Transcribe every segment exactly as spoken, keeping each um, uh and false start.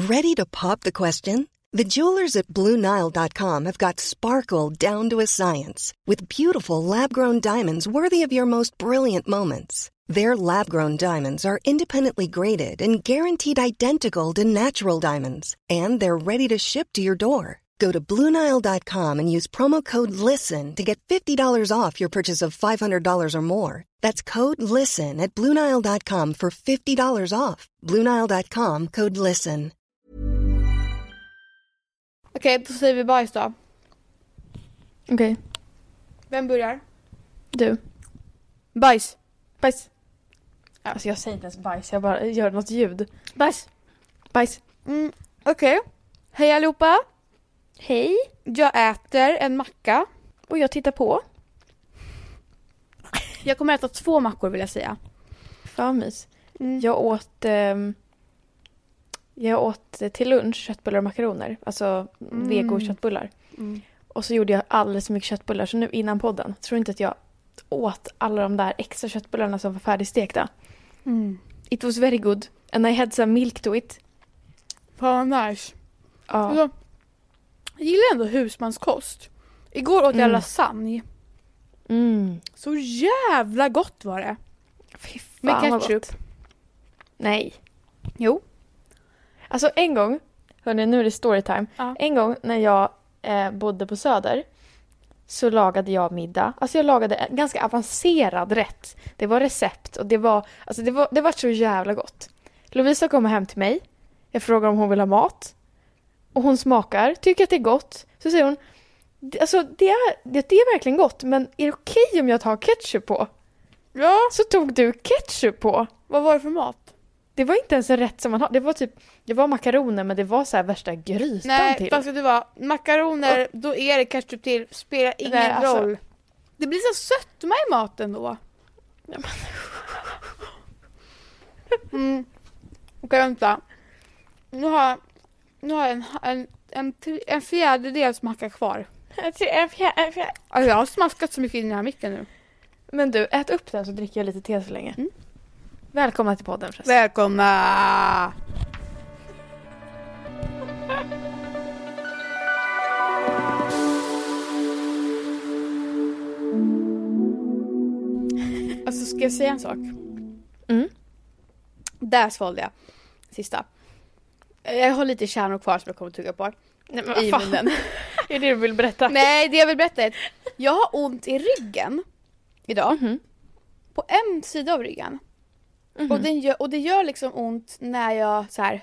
Ready to pop the question? The jewelers at Blue Nile dot com have got sparkle down to a science with beautiful lab-grown diamonds worthy of your most brilliant moments. Their lab-grown diamonds are independently graded and guaranteed identical to natural diamonds, and they're ready to ship to your door. Go to Blue Nile dot com and use promo code LISTEN to get fifty dollars off your purchase of five hundred dollars or more. That's code LISTEN at Blue Nile dot com for fifty dollars off. Blue Nile dot com, code LISTEN. Okej, då säger vi bajs då. Okej. Okay. Vem börjar? Du. Bajs. Bajs. Alltså jag säger inte ens bajs, jag bara gör något ljud. Bajs. Bajs. Mm, Okej. Okay. Hej allihopa. Hej. Jag äter en macka. Och jag tittar på. Jag kommer äta två mackor vill jag säga. Fan mys. Mm. Jag åt... Eh, jag åt till lunch köttbullar och makaroner. Alltså mm. vego-köttbullar. Mm. Och så gjorde jag alldeles för mycket köttbullar. Så nu innan podden tror inte att jag åt alla de där extra köttbullarna som var färdigstekta. Mm. It was very good. And I had some milk to it. Fan nice. Ja. Alltså, jag gillar ändå husmanskost. Igår åt jag mm. lasagne. Mm. Så jävla gott var det. Fy fan, med ketchup. Nej. Jo. Alltså en gång, hörni, nu är det storytime. Ja. En gång när jag eh, bodde på Söder så lagade jag middag. Alltså jag lagade en ganska avancerad rätt. Det var recept och det var, alltså det var, det var så jävla gott. Lovisa kommer hem till mig. Jag frågar om hon vill ha mat. Och hon smakar, tycker att det är gott. Så säger hon, alltså det är, det, det är verkligen gott, men är det okej om jag tar ketchup på? Ja. Så tog du ketchup på. Vad var det för mat? Det var inte ens en rätt som man har. Det var typ, det var makaroner, men det var så här värsta grytan Nej, till. Nej, fast det var makaroner, och, då är det ketchup till, spelar ingen nej, alltså, roll. Det blir så sötma i maten då. Ja, men... mm. Okej, okay, vänta. Nu har jag, nu har jag en, en, en, en fjärdedels macka kvar. En fjär, en fjär. Alltså, jag har smaskat så mycket i den här micken nu. Men du, ät upp den så dricker jag lite te så länge. Mm. Välkomna till podden förresten. Välkomna! Alltså, ska jag säga en sak? Mm. Där svalde jag. Sista. Jag har lite kärnor kvar som jag kommer att tugga på. Nej, men i munnen. Är det du vill berätta? Nej, det jag vill berätta är att jag har ont i ryggen idag. Mm-hmm. På en sida av ryggen. Mm-hmm. Och, den gör, och det gör liksom ont när jag så här.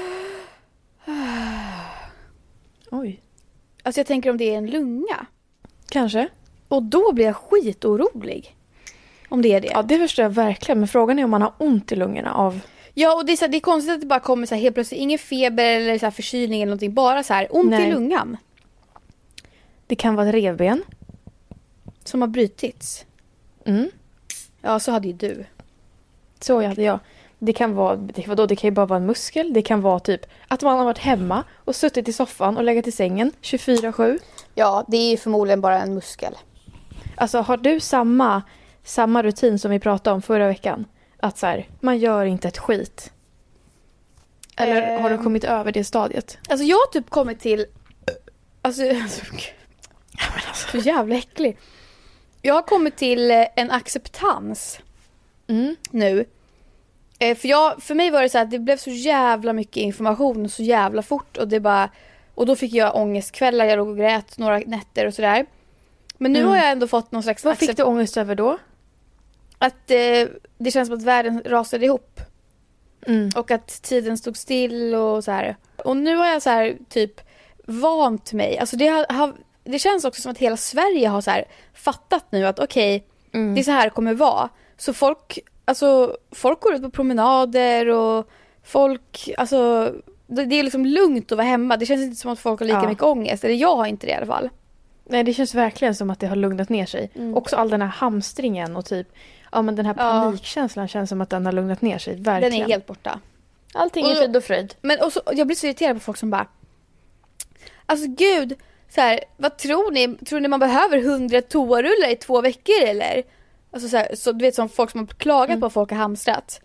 Oj. Alltså jag tänker om det är en lunga. Kanske. Och då blir jag skitorolig. Om det är det. Ja, det förstår jag verkligen. Men frågan är om man har ont i lungorna av... Ja, och det är, så här, det är konstigt att det bara kommer så här helt plötsligt. Ingen feber eller så här förkylning eller någonting. Bara så här ont Nej. i lungan. Det kan vara ett revben. Som har brutits. Mm. Ja, så hade ju du. Så hade jag. Det kan vara, det, vadå, det kan ju bara vara en muskel. Det kan vara typ att man har varit hemma och suttit i soffan och legat i sängen tjugofyra sju. Ja, det är förmodligen bara en muskel. Alltså, har du samma, samma rutin som vi pratade om förra veckan? Att så här, man gör inte ett skit. Eller um, har du kommit över det stadiet? Alltså jag har typ kommit till... Alltså, alltså, alltså. Så jävla äcklig. Jag har kommit till en acceptans mm. nu. För, jag, för mig var det så att det blev så jävla mycket information så jävla fort. Och, det bara, och då fick jag ångestkvällar, jag låg och grät några nätter och sådär. Men nu mm. har jag ändå fått någon slags... Vad accept- fick du ångest över då? Att eh, det känns som att världen rasade ihop. Mm. Och att tiden stod still och så här. Och nu har jag så här typ vant mig. Alltså det, har, det känns också som att hela Sverige har så här fattat nu att okej, okay, mm. det är så här det kommer vara. Så folk, alltså, folk går ut på promenader och folk, alltså det, det är liksom lugnt att vara hemma. Det känns inte som att folk har lika ja. mycket ångest. Eller jag har inte det i alla fall. Nej, det känns verkligen som att det har lugnat ner sig. Mm. Också all den här hamstringen och typ, ja men den här panikkänslan ja. känns som att den har lugnat ner sig. Verkligen. Den är helt borta. Allting är frid och fröjd. Men också, jag blir så irriterad på folk som bara, alltså gud, så här, vad tror ni? Tror ni man behöver hundra toarullar i två veckor eller? Alltså så, här, så du vet som folk som har klagat mm. på att folk har hamstrat.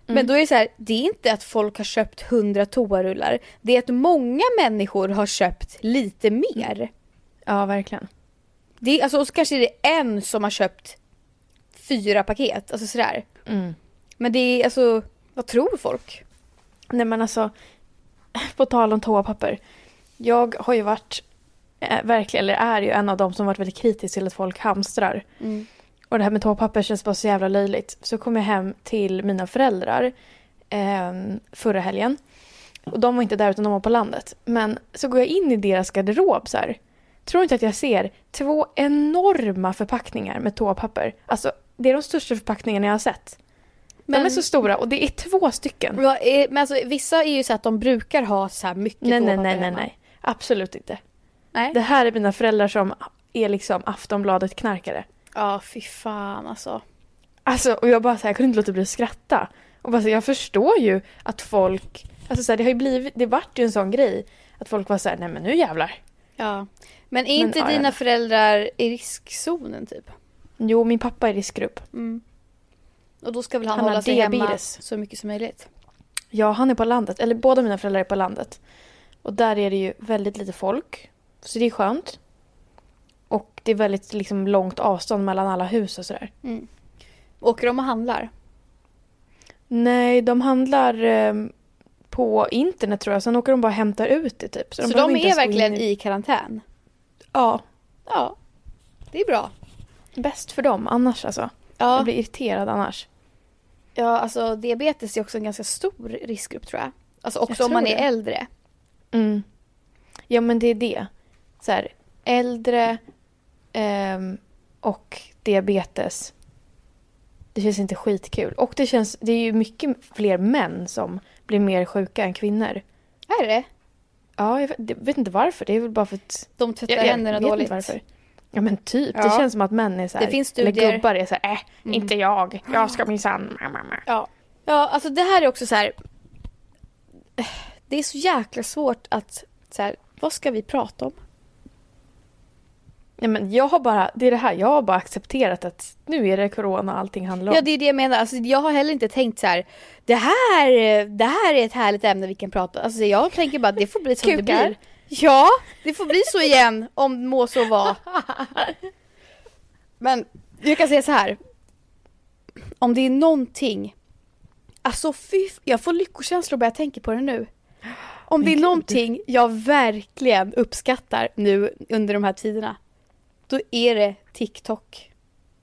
Men då är det så här, det är inte att folk har köpt hundra toarullar. Det är att många människor har köpt lite mer. Ja, verkligen. Det är, alltså, och så kanske det är en som har köpt fyra paket. Alltså sådär. Mm. Men det är alltså, vad tror folk? Nej men alltså, på tal om toapapper. Jag har ju varit, äh, verkligen, eller är ju en av dem som varit väldigt kritisk till att folk hamstrar. Mm. Och det här med toapapper känns bara så jävla löjligt. Så kom jag hem till mina föräldrar eh, förra helgen. Och de var inte där utan de var på landet. Men så går jag in i deras garderob så här. Tror inte att jag ser två enorma förpackningar med toapapper. Alltså, det är de största förpackningarna jag har sett. Men... De är så stora och det är två stycken. Ja, men alltså, vissa är ju så att de brukar ha så här mycket nej, toapapper nej, nej, nej, hemma. nej. Absolut inte. Nej. Det här är mina föräldrar som är liksom Aftonbladet-knarkare. Ja, fy fan alltså. Alltså, och jag bara så här, jag kunde inte låta bli att skratta. Och bara så, jag förstår ju att folk, alltså så här, det har ju blivit, det vart ju en sån grej att folk var så här, nej men nu jävlar. Ja. Men är Men, inte ja, dina ja. föräldrar i riskzonen typ? Jo, min pappa är i riskgrupp. Mm. Och då ska väl han, Han har hålla sig hemma diabetes. så mycket som möjligt. Ja, han är på landet, eller båda mina föräldrar är på landet. Och där är det ju väldigt lite folk. Så det är skönt. Och det är väldigt liksom långt avstånd mellan alla hus och sådär. Mm. Åker de och handlar? Nej, de handlar eh, på internet tror jag. Sen åker de bara och hämtar ut det typ. Så de, behöver de inte är ens gå verkligen in i karantän? Ja, Ja, det är bra. bäst för dem annars alltså. Ja, Jag blir irriterad annars. ja alltså diabetes är också en ganska stor riskgrupp tror jag. Alltså också Jag om man tror är det. äldre. Mm. Ja, men det är det. Så här, äldre ehm, och diabetes. Det känns inte skitkul. Och det känns, det är ju mycket fler män som blir mer sjuka än kvinnor. Är det? Ja, jag vet, jag vet inte varför. Det är väl bara för att... De tvättar Jag, jag händerna vet dåligt. inte varför. Ja, men typ. Ja. Det känns som att män är så här... Det finns eller studier. gubbar är så här, äh, Mm. inte jag. Jag ska minsann... Ja. Ja, alltså det här är också så här. Det är så jäkla svårt att så här, vad ska vi prata om? Ja, men jag har bara, det är det här, jag har bara accepterat att nu är det corona och allting handlar om. Ja, det är det jag menar. Alltså, jag har heller inte tänkt så här. Det här, det här är ett härligt ämne vi kan prata om. Alltså, jag tänker bara att det får bli som det Kukar. blir. Ja, det får bli så igen om må så vara. Men jag kan säga så här. Om det är någonting. Alltså fy, jag får lyckokänslor bara jag tänker på det nu. Om det är någonting jag verkligen uppskattar nu under de här tiderna. Då är det TikTok.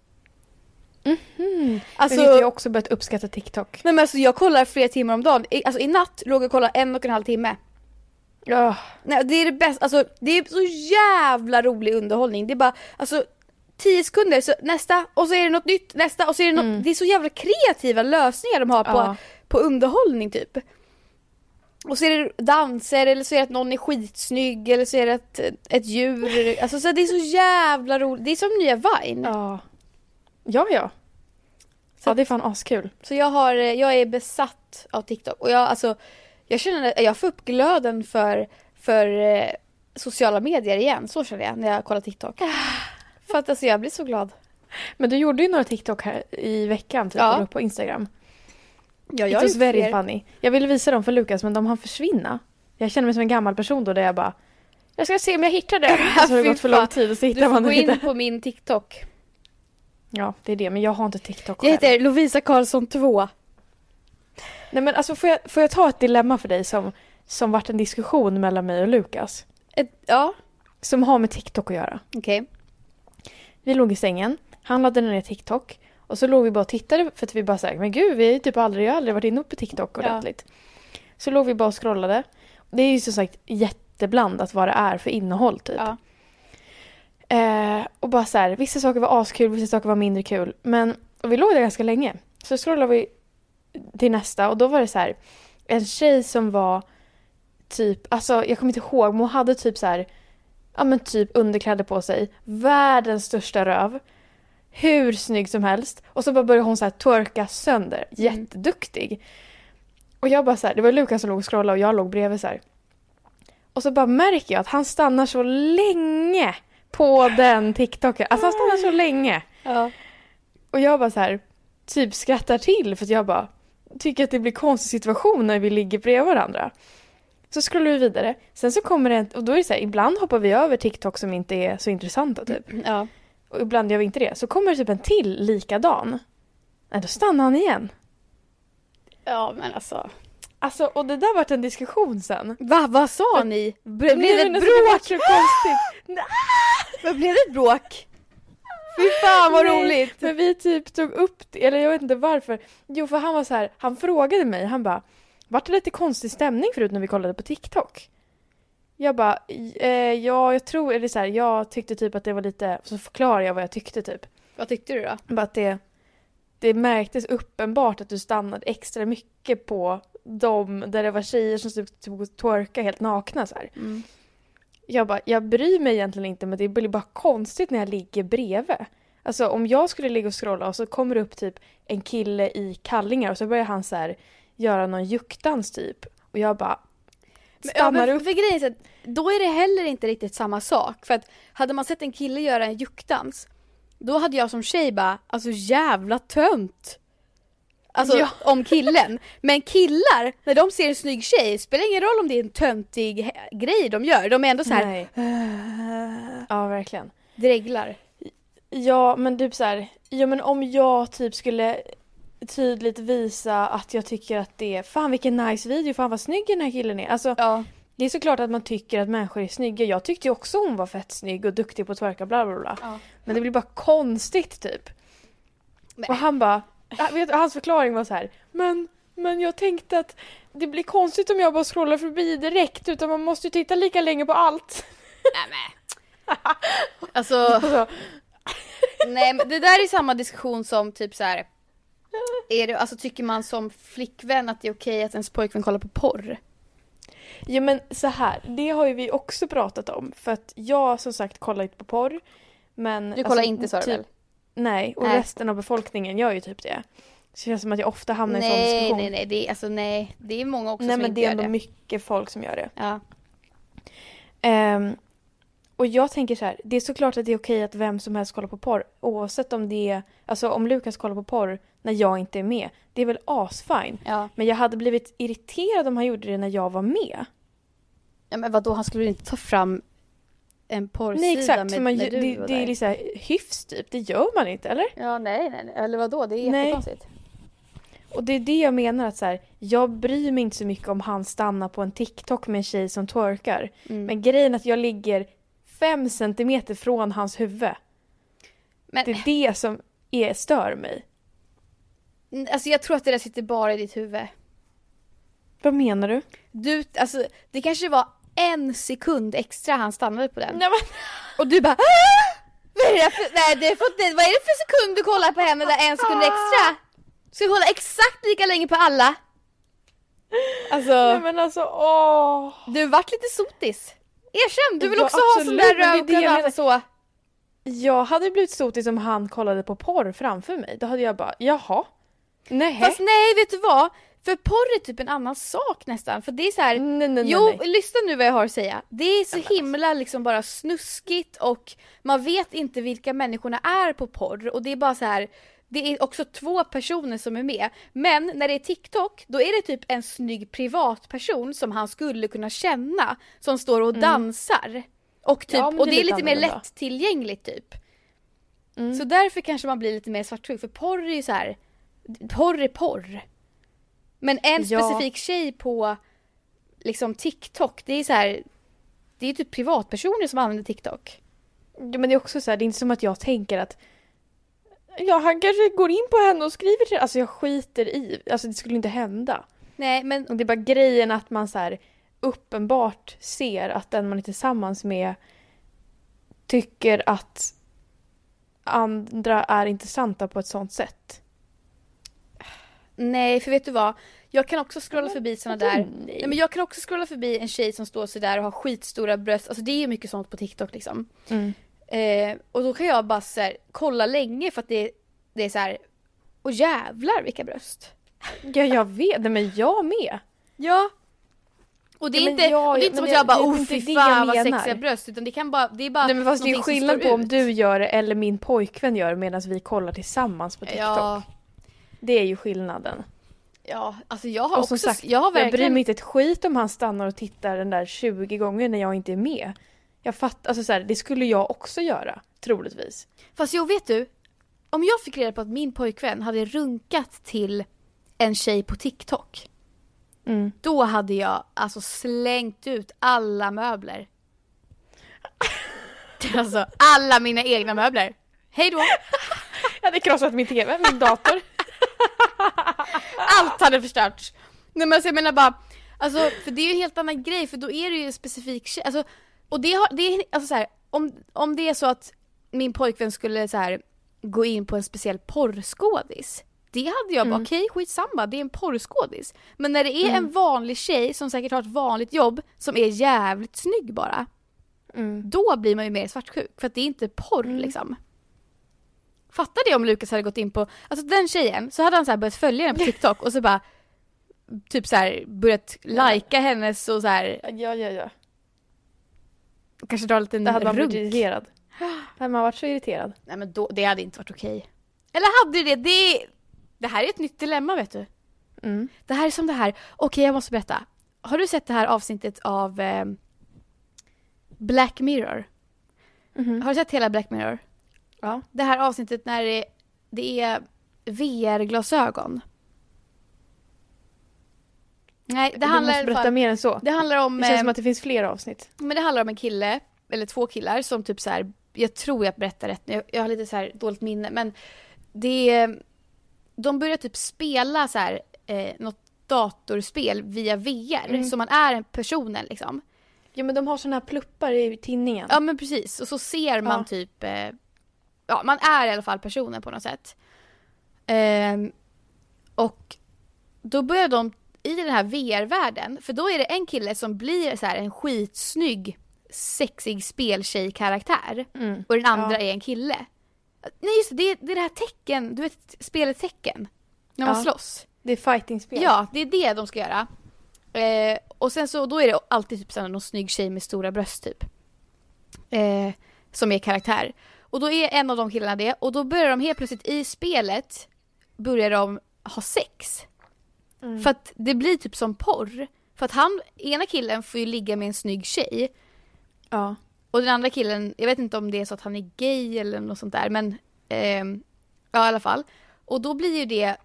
Mm. Alltså, jag vet, jag har också börjat uppskatta TikTok. nej men alltså jag kollar flera timmar om dagen. I, alltså i natt låg jag och kollade en och en halv timme. Ja. Nej, det är det bästa. Alltså det är så jävla rolig underhållning. Det är bara, alltså tio sekunder, så nästa, och så är det något nytt, nästa, och så är det något, Mm. det är så jävla kreativa lösningar de har på, Ja. på underhållning typ. Och så är det danser, eller så är det att någon är skitsnygg, eller så är det ett, ett djur. Alltså så det är så jävla roligt. Det är som nya Vine. Ja. Ja, ja. Så, Ja, det är fan askul. så jag, har, jag är besatt av TikTok. Och jag, alltså, jag känner att jag får upp glöden för, för eh, sociala medier igen. Så känner jag när jag kollar TikTok. För att alltså, jag blir så glad. Men du gjorde ju några TikTok här i veckan typ, Ja. ja. på Instagram. Ja, It jag was är very fler. funny. Jag ville visa dem för Lukas, men de hann försvinna. Jag känner mig som en gammal person då, där jag bara, jag ska se om jag hittar det. Så har det Fy gått för fan. lång tid och så Du hittar får man gå det in inte. på min TikTok. Ja, det är det. Men jag har inte TikTok Jag själv. heter Lovisa Karlsson två. Nej, men alltså får jag, får jag ta ett dilemma för dig som, som varit en diskussion mellan mig och Lukas? Ett, ja, Som har med TikTok att göra. okej. Vi låg i sängen, han laddade ner TikTok. Och så låg vi bara och tittade för att vi bara såhär, men gud, vi har ju typ aldrig, jag har aldrig varit inne på TikTok ordentligt. Ja. Så låg vi bara och scrollade. Det är ju som sagt jätteblandat vad det är för innehåll typ. Ja. Eh, och bara så här, vissa saker var askul, vissa saker var mindre kul. Men, och vi låg där ganska länge. Så scrollade vi till nästa och då var det så här, en tjej som var typ, alltså jag kommer inte ihåg, men hon hade typ så här, ja men typ underkläder på sig, världens största röv, hur snygg som helst, och så bara började hon så här twerka sönder, Mm. jätteduktig. Och jag bara så här, det var Lukas som låg och scrollade och jag låg bredvid så här. Och så bara märker jag att han stannar så länge på den TikToken. Alltså han stannar så länge. Ja. Och jag bara så här typ skrattar till för att jag bara, tycker att det blir konstig situation när vi ligger bredvid varandra. Så scrollar vi vidare. Sen så kommer det en, och då är det så här, ibland hoppar vi över TikTok som inte är så intressanta typ. Ja. Och ibland gör vi inte det. Så kommer det typ en till likadan. Nej, då stannar han igen. Ja, men alltså. Alltså, och det där vart en diskussion sen. Va, vad sa ni? Blev det ett bråk? bråk? Så konstigt. Vad blev det ett bråk? Fy fan vad Nej, roligt. Men vi typ tog upp det, eller jag vet inte varför. Jo, för han var så här, han frågade mig, han bara, vart det lite konstig stämning förut när vi kollade på TikTok? Jag bara, eh, ja, jag tror, eller så här, jag tyckte typ att det var lite, så förklarar jag vad jag tyckte typ. Vad tyckte du då? Bara att det, det märktes uppenbart att du stannade extra mycket på dem där det var tjejer som stod typ och twerka helt nakna så här. Mm. Jag bara, jag bryr mig egentligen inte, men det blir bara konstigt när jag ligger bredvid. Alltså om jag skulle ligga och scrolla och så kommer det upp typ en kille i kallingar och så börjar han så här göra någon juktdans typ. Och jag bara stannar ja, upp. För grejen är så att, då är det heller inte riktigt samma sak. För att hade man sett en kille göra en juktdans, då hade jag som tjej bara, alltså jävla tönt. Alltså Ja. om killen. Men killar, när de ser en snygg tjej, spelar ingen roll om det är en töntig he- grej de gör. De är ändå så här. Nej. Uh, Ja, verkligen. dreglar. Ja, men typ så här, ja men om jag typ skulle tydligt visa att jag tycker att det är, fan vilken nice video, fan vad snygg den här killen är. Alltså, Ja. det är såklart att man tycker att människor är snygga. Jag tyckte ju också hon var fett snygg och duktig på att twerka, bla bla bla. Ja. Men det blir bara konstigt typ. Men- Och han bara, jag vet, hans förklaring var så här, men, men jag tänkte att det blir konstigt om jag bara scrollar förbi direkt, utan man måste ju titta lika länge på allt. Nej, men. Alltså, Alltså, nej, men det där är samma diskussion som typ så här. Är det, alltså tycker man som flickvän att det är okej att ens pojkvän kollar på porr? ja men så här, det har ju vi också pratat om. För att jag som sagt kollar inte på porr. Men, Du kollar inte, sa du typ, väl? Nej, och Nej. resten av befolkningen gör ju typ det. Så det känns som att jag ofta hamnar i en sån Nej, diskussion. nej, nej, det är, alltså, nej, det är många också Nej som men inte det är gör ändå det. mycket folk som gör det. Ja. Ehm, och jag tänker så här, det är såklart att det är okej att vem som helst kollar på porr. Oavsett om det är, alltså om Lukas kollar på porr när jag inte är med. Det är väl asfine. Ja. Men jag hade blivit irriterad om han gjorde det när jag var med. Ja, men vadå, han skulle väl inte ta fram en porrsida Nej exakt, med, för man, när det, du var det där? är liksom hyfs typ, det gör man inte, eller? Ja, nej, nej, nej, eller vadå, det är Nej. jättekonstigt. Och det är det jag menar, att så här, jag bryr mig inte så mycket om han stannar på en TikTok med en tjej som twerkar. Mm. Men grejen är att jag ligger fem centimeter från hans huvud. Men Det är det som är, stör mig. alltså jag tror att det där sitter bara i ditt huvud. Vad menar du? Du, alltså det kanske var en sekund extra han stannade på den. Nej, men... Och du bara "Ah! Vad är det för, nej, det är för, vad är det för sekund du kollar på henne där en sekund extra? Ska du kolla exakt lika länge på alla? Alltså, Nej men alltså, åh. du vart lite sotis. Erkänn, du vill Ja, också ha sån absolut, där men det är det jag rövkanaler så. Jag hade blivit sotig om han kollade på porr framför mig. Då hade jag bara, jaha. Nej. Fast nej, vet du vad? För porr är typ en annan sak nästan. För det är så här. Nej, nej, nej, jo, nej. lyssna nu vad jag har att säga. Det är så himla liksom bara snuskigt och man vet inte vilka människorna är på porr. Och det är bara så här. Det är också två personer som är med. Men när det är TikTok, då är det typ en snygg privatperson som han skulle kunna känna. Som står och dansar. Och, typ, Ja, men och det det är är lite lite mer annorlunda. lättillgängligt typ. Mm. Så därför kanske man blir lite mer svartsjuk. För porr är ju så här. Porr är porr. Men en Ja. specifik tjej på liksom TikTok, det är så här, det är typ privatpersoner som använder TikTok. Ja, men det är också så här, det är inte som att jag tänker att ja, han kanske går in på henne och skriver till, alltså jag skiter i, alltså det skulle inte hända. Nej, men Och det är bara grejen att man så här uppenbart ser att den man är tillsammans med tycker att andra är intressanta på ett sånt sätt. nej, för vet du vad? Jag kan också scrolla Men, förbi såna vadå där. nej? Nej, men jag kan också scrolla förbi en tjej som står så där och har skitstora bröst. Alltså det är ju mycket sånt på TikTok liksom. Mm. Eh, och då kan jag bara så här, kolla länge för att det, det är så här. Och jävlar vilka bröst. Ja, jag vet det, men jag med. Ja. Och det är Ja, men inte, jag- och det är inte som men att jag jag- bara det är oh inte fy det jag fan vad menar. sexiga bröst, utan det kan bara, det är bara Nej, men fast det är någonting som skillnad står på om ut. du gör det eller min pojkvän gör det medan vi kollar tillsammans på TikTok. Ja, Det är ju skillnaden. Ja, alltså jag har Och också... som sagt, jag, har verkligen... jag bryr mig inte ett skit om han stannar och tittar den där tjugo gånger när jag inte är med. Jag fattar, alltså så här, det skulle jag också göra, troligtvis. Fast jo, vet du? Om jag fick reda på att min pojkvän hade runkat till en tjej på TikTok. Mm. Då hade jag alltså slängt ut alla möbler. Alltså alla mina egna möbler. Hej då! Jag hade krossat min tv, min dator. Allt hade förstörts. Nej men alltså jag menar bara, alltså, för det är ju en helt annan grej, för då är det ju en specifik tjej. Alltså, och det har, det är, alltså så här, om, om det är så att min pojkvän skulle så här gå in på en speciell porrskådis, det hade jag bara, Mm. okej, okay, skitsamma, det är en porrskådis. Men när det är Mm. en vanlig tjej som säkert har ett vanligt jobb, som är jävligt snygg bara, Mm. då blir man ju mer svartsjuk, för att det är inte porr Mm. liksom. Fattar det om Lukas hade gått in på, alltså den tjejen, så hade han så här börjat följa henne på TikTok och så bara typ så här börjat lajka hennes och så här, Ja, ja, ja. kanske dra en liten Det hade man runk. blivit irriterad. Det hade man varit så irriterad. Nej men då, det hade inte varit okej. Eller hade det? Det, det här är ett nytt dilemma, vet du. Mm. Det här är som det här. Okej, jag måste berätta. Har du sett det här avsnittet av eh, Black Mirror? Mm. Har du sett hela Black Mirror? Ja. Det här avsnittet när det, det är V R-glasögon. Nej, det Du handlar, måste i alla berätta fall, mer än så. det handlar om... Det känns eh, som att det finns fler avsnitt. Men det handlar om en kille, eller två killar som typ så här, jag tror jag berättar rätt nu, jag, jag har lite så här dåligt minne, men det, de börjar typ spela så här, eh, något datorspel via V R, Mm. så man är en personen liksom. Ja, men de har såna här pluppar i tinningen. Ja men precis, och så ser man Ja. typ, eh, ja man är i alla fall personen på något sätt. Ehm, och då börjar de i den här V R-världen, för då är det en kille som blir så här en skitsnygg, sexig speltjej-karaktär. Mm. Och den andra Ja. är en kille. Nej just det, det är det, är det här tecken, du vet spelet tecken. När man Ja. slåss. Det är fightingspel. Ja, det är det de ska göra. Eh, och sen så, då är det alltid typ såhär någon snygg tjej med stora bröst typ. Eh, som är karaktär. Och då är en av de killarna det. Och då börjar de helt plötsligt i spelet, börjar de ha sex. Mm. För att det blir typ som porr. För att han, ena killen får ju ligga med en snygg tjej. Ja. Och den andra killen, jag vet inte om det är så att han är gay eller något sånt där. Men ehm, ja i alla fall. Och då blir ju det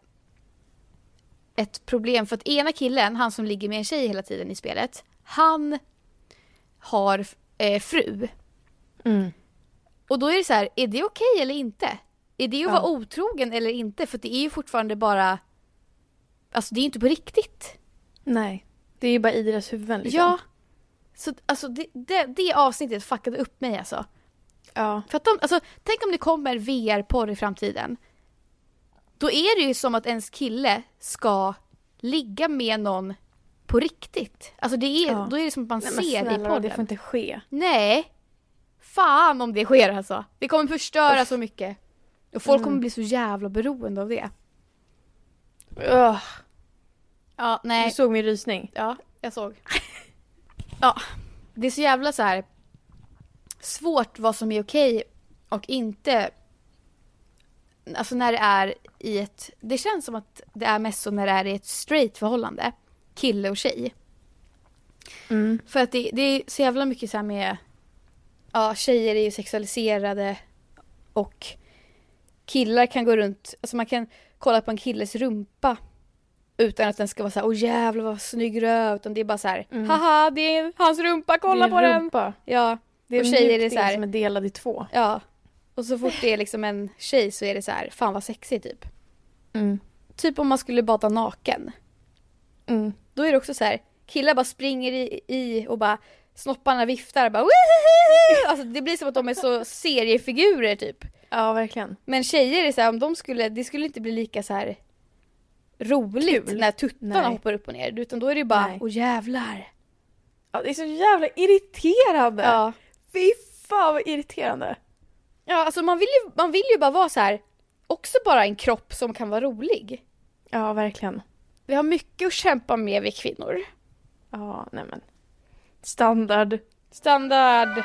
ett problem. För att ena killen, han som ligger med en tjej hela tiden i spelet. Han har eh, fru. Mm. Och då är det så här, är det okej eller inte? Är det att Ja. vara otrogen eller inte? För det är ju fortfarande bara... Alltså det är ju inte på riktigt. Nej. Det är ju bara i deras huvuden liksom. Ja. Så alltså det, det, det avsnittet fuckade upp mig alltså. Ja. För att de, alltså, tänk om det kommer V R-porr i framtiden. Då är det ju som att ens kille ska ligga med någon på riktigt. Alltså det är, Ja. då är det som att man Nej, men ser det i snälla, podden. det får inte ske. Nej. Fan om det sker alltså. Det kommer förstöra Uff. så mycket. Och folk Mm. kommer bli så jävla beroende av det. Ugh. Ja, Du nej. såg min rysning. Ja, jag såg. Ja, det är så jävla så här svårt vad som är okej och inte. Alltså när det är i ett, det känns som att det är mest så när det är i ett straight förhållande, kille och tjej. Mm. För att det, det är så jävla mycket så här med, ja, tjejer är ju sexualiserade och killar kan gå runt, alltså man kan kolla på en killes rumpa utan att den ska vara så här, åh jävlar vad snygg röv, utan det är bara så här, Mm. haha, det är hans rumpa, kolla Det på är den. rumpa. Ja, Det är och en tjejer mjuk är så del här, som är delad i två. ja. Och så fort det är liksom en tjej så är det så här, fan vad sexig typ. Mm. Typ om man skulle bada naken. Mm. Då är det också så här, killar bara springer i, i och bara snopparna viftar bara Woohoo! Alltså det blir som att de är så seriefigurer typ. Ja, verkligen. Men tjejer är så här, om de skulle, det skulle inte bli lika så här roligt Kul. när tuttarna Nej. hoppar upp och ner, utan då är det ju bara, Nej. åh jävlar. Ja, det är så jävla irriterande. Ja. Fy fan vad irriterande. Ja, alltså man vill ju, man vill ju bara vara så här, också bara en kropp som kan vara rolig. Ja, verkligen. Vi har mycket att kämpa med, vi kvinnor. Ja, nej men. Standard. Standard.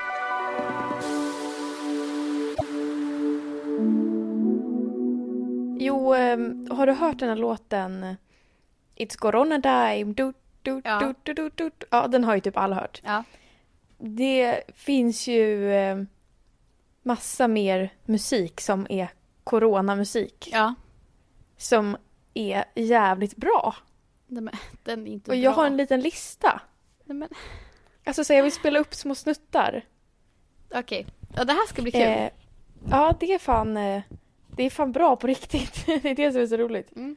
Jo, ehm, har du hört den här låten It's corona time. Du, du, Ja. du, du, du, du. Ja, den har ju typ alla hört. Ja. Det finns ju eh, massa mer musik som är coronamusik. Ja. Som är jävligt bra. Nej, men, den är inte Och bra. jag har en liten lista. Nej, men... Alltså så jag vill spela upp små snuttar. Okej. Okay. Ja, det här ska bli kul. Eh, ja, det är fan eh, det är fan bra på riktigt. Det är det som är så roligt. Mm.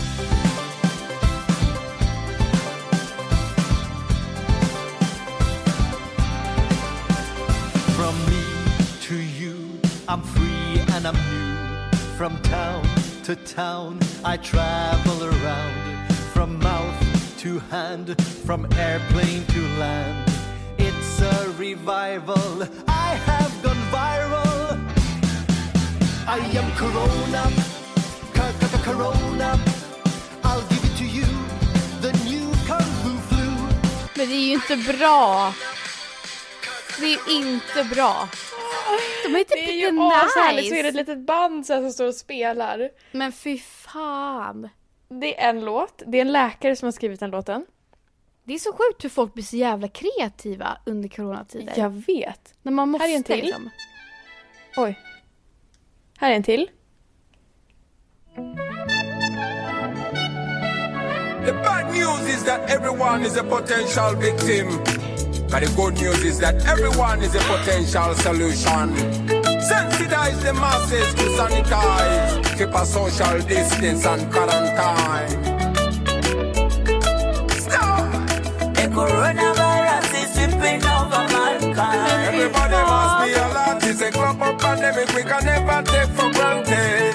From me to you, I'm free and I'm new. From town to town, I travel around. From mouth to hand, from airplane to land. It's a revival, I have gone viral. I am Corona, Corona. I'll give it to you, the new Kung Fu flu. Men det är ju inte bra. Det är ju inte bra. De är typ Det är ju lite ashärligt, nice. så är det ett litet band så här som står och spelar. Men fy fan. Det är en låt. Det är en läkare som har skrivit den låten. Det är så sjukt hur folk blir så jävla kreativa under coronatider. Jag vet. När man måste Här är en till. liksom. Oj. Här är en till. The bad news is that everyone is a potential victim. But the good news is that everyone is a potential solution. Sensitize the masses to sanitize. Keep a social distance and quarantine. Stop! The coronavirus is sweeping over mankind. Everybody must be alert. It's a global pandemic we can never take for granted.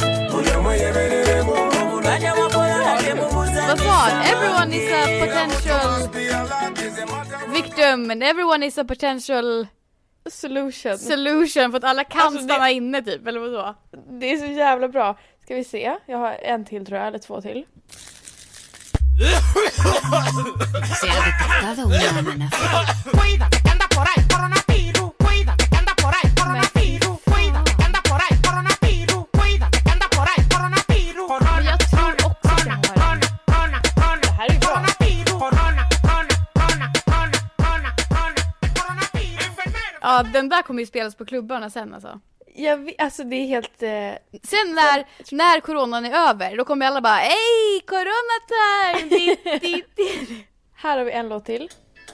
Vad sa han? Everyone is a potential victim and everyone is a potential Solution. solution för att alla kan Alltså, det- stanna inne typ, eller vad så? Det är så jävla bra. Ska vi se? Jag har en till tror jag, eller två till. Cuídate que anda por ahí coronavirus. Cuídate que anda por ahí coronavirus. Cuídate que anda por ahí coronavirus. Cuídate que anda por ahí coronavirus. Men jag tror också att jag har den. Corona, corona, Det här är bra. coronavirus. Corona, corona, corona, corona, corona, corona, coronavirus. Enfermero. Ja, den där kommer ju spelas på klubbarna sen alltså. Jag vet, alltså det är helt... Eh, Sen när, när coronan är över, då kommer alla bara ey, corona time! Di, di, di. här har vi en låt till.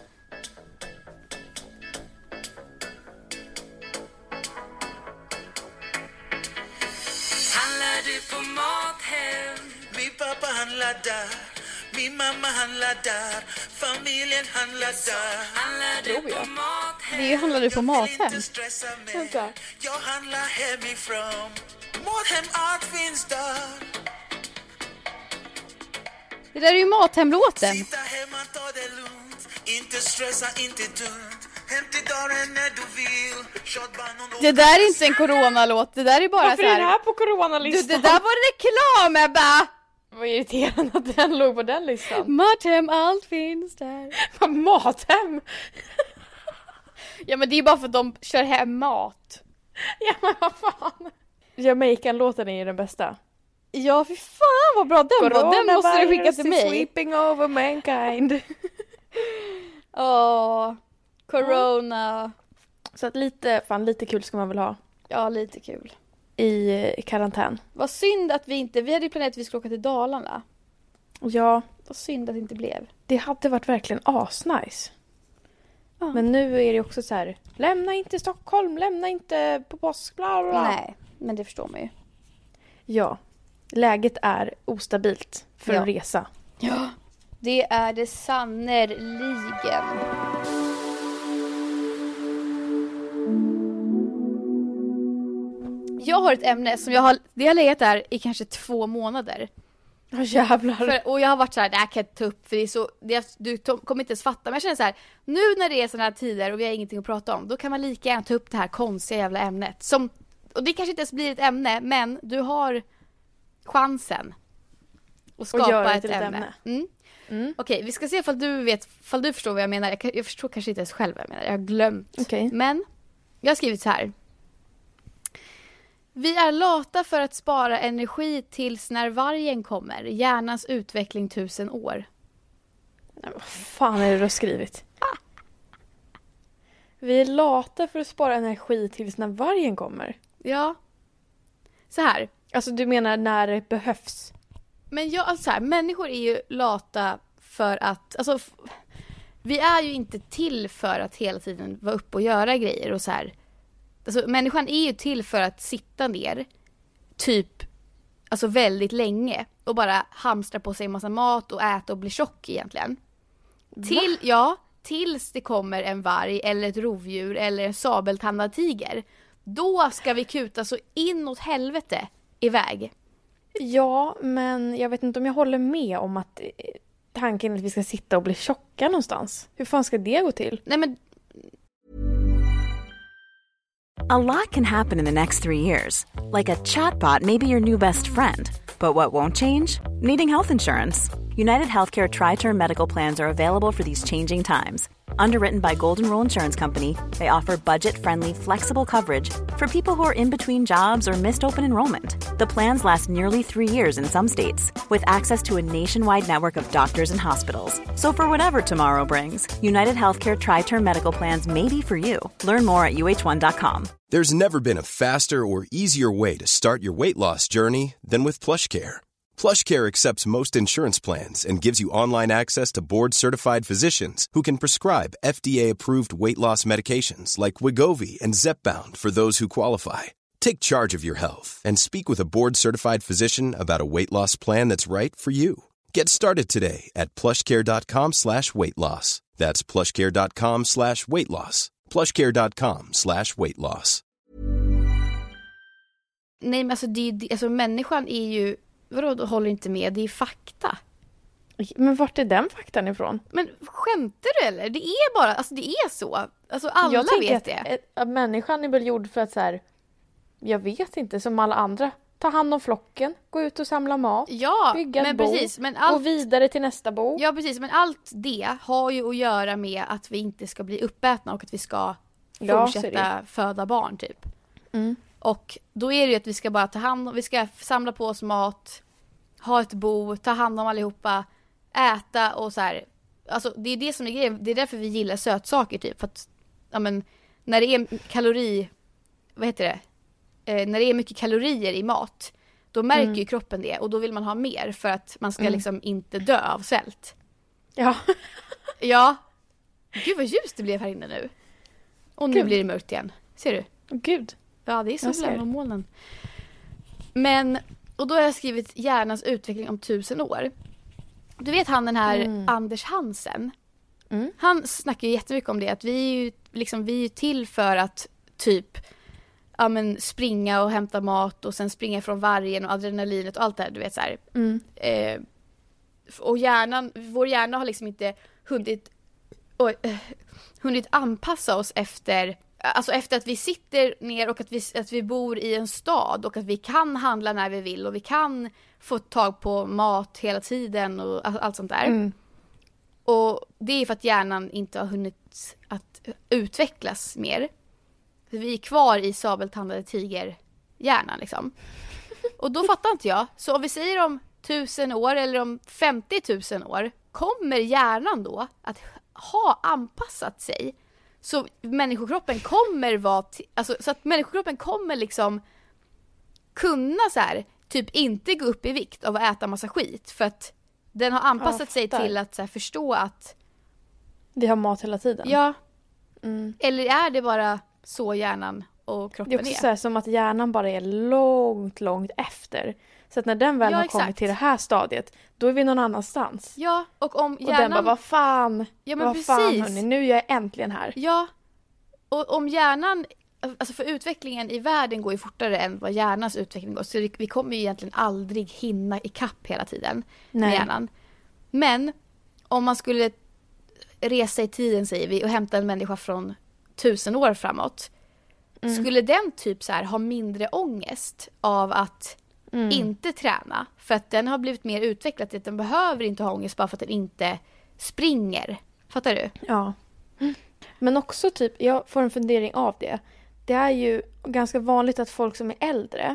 Handlar du på Mathem? Min pappa handlar där, min mamma handlar där, familjen handlar där. Handlar du Tror jag. på Mathem? Det handlar du på Jag vill Mathem. inte stressa mig, Vänta. jag handlar hemifrån. Mathem, allt finns där. Det där är ju Mathem-låten. Sitta hemma, ta det lugnt, inte stressa, inte dumt. Hem till dörren när du vill. Shotbanan och... Det där är inte en coronalåt, det där är bara Varför så är den här. här på Du, coronalistan? det där var reklam, Ebba! Vad irriterande att den låg på den listan. Mathem, allt finns där. Vad Mathem? Ja, men det är bara för att de kör hem mat. Ja men vad fan. Jamaican-låten är ju den bästa. Ja, fy fan vad bra den var. Den måste du skicka till Coronavirus is mig. sweeping over mankind. Åh, corona. Så att lite, fan lite kul ska man väl ha Ja, lite kul. i eh, karantän. Vad synd att vi inte, vi hade ju planerat att vi skulle åka till Dalarna. Ja, Vad synd att det inte blev. det hade varit verkligen asnice. Ja. Men nu är det också så här: lämna inte Stockholm, lämna inte på påsk, bla bla bla. Nej, men det förstår man ju. Ja, läget är ostabilt för Ja. en resa. Ja, det är det sannerligen. Jag har ett ämne som jag har, det har legat där i kanske två månader. Åh jävlar. För, och jag har varit så här, det här kan jag inte ta upp för det är så, det är, du to, kommer inte ens fatta. Men jag känner så här, nu när det är såna här tider och vi har ingenting att prata om, då kan man lika gärna ta upp det här konstiga jävla ämnet. Som, och det kanske inte ens blir ett ämne, men du har chansen att skapa göra det ett till ett ämne. ämne. Mm. Mm. Okej, vi ska se ifall du vet, ifall du förstår vad jag menar. Jag, kan, jag förstår kanske inte ens själv vad jag menar, jag har glömt. Okej. Men jag har skrivit så här. Vi är lata för att spara energi tills när vargen kommer. Hjärnans utveckling tusen år. Nej, vad fan är det du har skrivit? Vi är lata för att spara energi tills när vargen kommer. Ja. Så här. Alltså du menar när det behövs? Men jag, alltså så här, människor är ju lata för att, alltså f- vi är ju inte till för att hela tiden vara uppe och göra grejer och så här. Alltså människan är ju till för att sitta ner typ, alltså väldigt länge och bara hamstra på sig en massa mat och äta och bli tjock egentligen. Till, ja, tills det kommer en varg eller ett rovdjur eller en sabeltandad tiger. Då ska vi kuta så inåt helvete iväg. Ja, men jag vet inte om jag håller med om att eh, tanken är att vi ska sitta och bli tjocka någonstans. Hur fan ska det gå till? Nej men A lot can happen in the next three years. Like a chatbot may be your new best friend. But what won't change? Needing health insurance. United Healthcare Tri-Term Medical Plans are available for these changing times. Underwritten by Golden Rule Insurance Company, they offer budget-friendly, flexible coverage for people who are in between jobs or missed open enrollment. The plans last nearly three years in some states, with access to a nationwide network of doctors and hospitals. So for whatever tomorrow brings, United Healthcare Tri-Term Medical Plans may be for you. Learn more at U H one dot com. There's never been a faster or easier way to start your weight loss journey than with PlushCare. PlushCare accepts most insurance plans and gives you online access to board-certified physicians who can prescribe F D A-approved weight loss medications like Wegovy and Zepbound for those who qualify. Take charge of your health and speak with a board-certified physician about a weight loss plan that's right for you. Get started today at plushcare.com slash weight loss. That's plushcare.com slash weight loss. plushcare.com slash weight loss. nej men alltså, det, alltså människan är ju, vadå du håller inte med, det är fakta. Men vart är den faktan ifrån? Men skämtar du eller? Det är bara, alltså det är så. Alltså alla jag vet att, det. Att, att människan är väl gjord för att så här, jag vet inte, som alla andra. Ta hand om flocken, gå ut och samla mat, Ja, bygga men ett bo, precis, men allt, gå vidare till nästa bo. Ja precis, men allt det har ju att göra med att vi inte ska bli uppätna och att vi ska Ja, fortsätta föda barn typ. Mm. Och då är det ju att vi ska bara ta hand om, vi ska samla på oss mat, ha ett bo, ta hand om allihopa, äta och så här. Alltså det är det som är grejen, det är därför vi gillar sötsaker typ, för att ja men när det är kalori, vad heter det? Eh, när det är mycket kalorier i mat, då märker Mm. ju kroppen det och då vill man ha mer för att man ska Mm. liksom inte dö av svält. Ja. Ja. Gud vad ljust det blev här inne nu. Och nu Gud. blir det mörkt igen. Ser du? Gud. Ja, det är Jag ser. solen och molnen. Men, och då har jag skrivit hjärnans utveckling om tusen år. Du vet han den här Mm. Anders Hansen? Mm. Han snackar ju jättemycket om det. Att vi är ju, liksom, vi är till för att typ ja, men, springa och hämta mat och sen springa från vargen och adrenalinet och allt det här. Du vet så här. Mm. Eh, och hjärnan, vår hjärna har liksom inte hunnit, oj, eh, hunnit anpassa oss efter, alltså efter att vi sitter ner och att vi, att vi bor i en stad och att vi kan handla när vi vill och vi kan få tag på mat hela tiden och allt, allt sånt där. Mm. Och det är för att hjärnan inte har hunnit att utvecklas mer. Vi är kvar i sabeltandade tigerhjärnan liksom. Och då fattar inte jag. Så om vi säger om tusen år eller om femtio tusen år, kommer hjärnan då att ha anpassat sig så människokroppen kommer vara t- alltså, så att människokroppen kommer liksom kunna så här typ inte gå upp i vikt av att äta massa skit för att den har anpassat Ja, sig fattar. till att så här, förstå att Vi har mat hela tiden. ja, Mm. eller är det bara så hjärnan och Det kroppen är också är? så här, som att hjärnan bara är långt, långt efter. Så att när den väl Ja, har exakt. kommit till det här stadiet, då är vi någon annanstans. Ja, och om Och hjärnan den bara, vad fan, Ja, men vad fan precis. hörni, nu är jag äntligen här. Ja, och om hjärnan, alltså för utvecklingen i världen går ju fortare än vad hjärnans utveckling går. Så vi, vi kommer ju egentligen aldrig hinna ikapp hela tiden med Nej. hjärnan. Men om man skulle resa i tiden säger vi och hämta en människa från tusen år framåt. Mm. Skulle den typ så här ha mindre ångest av att Mm. inte träna? För att den har blivit mer utvecklad till att den behöver inte ha ångest bara för att den inte springer. Fattar du? Ja. Men också typ, jag får en fundering av det. det är ju ganska vanligt att folk som är äldre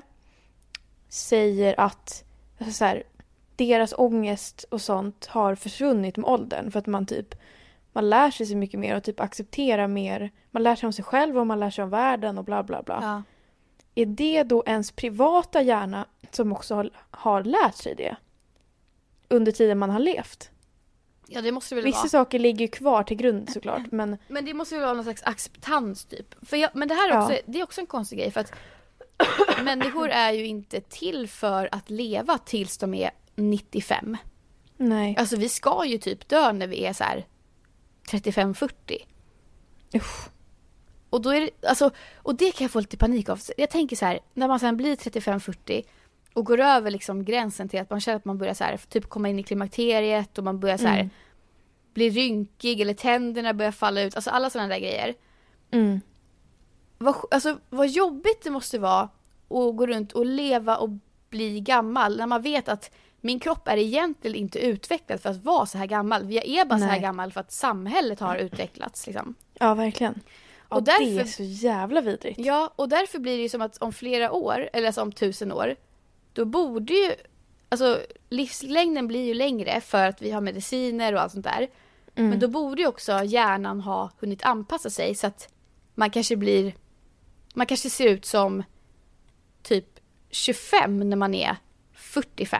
säger att alltså så här, deras ångest och sånt har försvunnit med åldern. För att man typ man lär sig så mycket mer och typ accepterar mer. Man lär sig om sig själv och man lär sig om världen och bla bla bla. Ja. Är det då ens privata hjärna som också har, har lärt sig det? Under tiden man har levt? Ja, det måste väl Vissa vara. saker ligger ju kvar till grund såklart. Men, Men det måste väl vara någon slags acceptans typ. För jag, men det här är också, Ja. det är också en konstig grej. För att människor är ju inte till för att leva tills de är nittiofem. nej. Alltså vi ska ju typ dö när vi är så här trettiofem fyrtio. Usch. Och då är det, alltså, och det kan jag få lite panik av. Jag tänker så här, när man sen blir trettiofem fyrtio och går över liksom gränsen till att man känner att man börjar så här, typ komma in i klimakteriet och man börjar så här Mm. bli rynkig eller tänderna börjar falla ut, alltså alla sådana där grejer. Mm. Vad, alltså, vad jobbigt det måste vara att gå runt och leva och bli gammal när man vet att min kropp är egentligen inte utvecklad för att vara så här gammal. Jag är bara Nej. så här gammal för att samhället har utvecklats liksom. Ja, verkligen. Och Och därför- det är så jävla vidrigt. Ja, och därför blir det ju som att om flera år, eller alltså om tusen år, då borde ju, alltså livslängden blir ju längre för att vi har mediciner och allt sånt där. Mm. Men då borde ju också hjärnan ha hunnit anpassa sig så att man kanske blir, man kanske ser ut som typ tjugofem när man är fyrtiofem.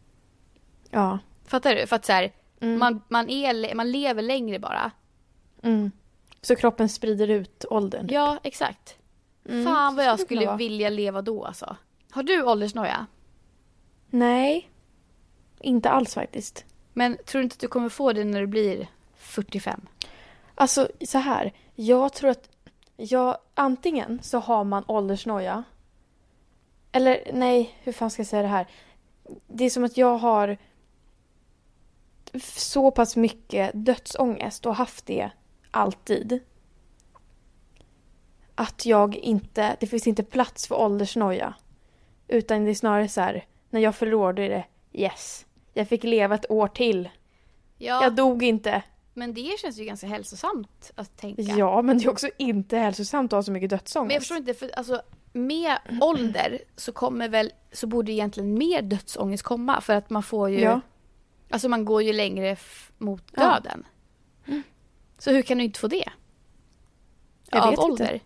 Ja. Fattar du? För att så här, Mm. man, man, är, man lever längre bara. Mm. Så kroppen sprider ut åldern. Ja, exakt. Mm, Fan vad så jag skulle det skulle vara. vilja leva då alltså. Har du åldersnoja? Nej. Inte alls faktiskt. Men tror du inte att du kommer få det när du blir fyrtiofem? Alltså så här. Jag tror att jag, antingen så har man åldersnoja. Eller nej, hur fan ska jag säga det här? Det är som att jag har så pass mycket dödsångest och haft det alltid. Att jag inte, det finns inte plats för åldersnoja. Utan det är snarare så här, när jag förlorar då är det yes. Jag fick leva ett år till. Ja, Jag dog inte. men det känns ju ganska hälsosamt att tänka. Ja, men det är också inte hälsosamt att ha så mycket dödsångest. Men jag förstår inte, för alltså med ålder så kommer väl, så borde egentligen mer dödsångest komma. För att man får ju, Ja. alltså man går ju längre f- mot Ja. döden. Så hur kan du inte få det? Jag Av vet inte. ålder?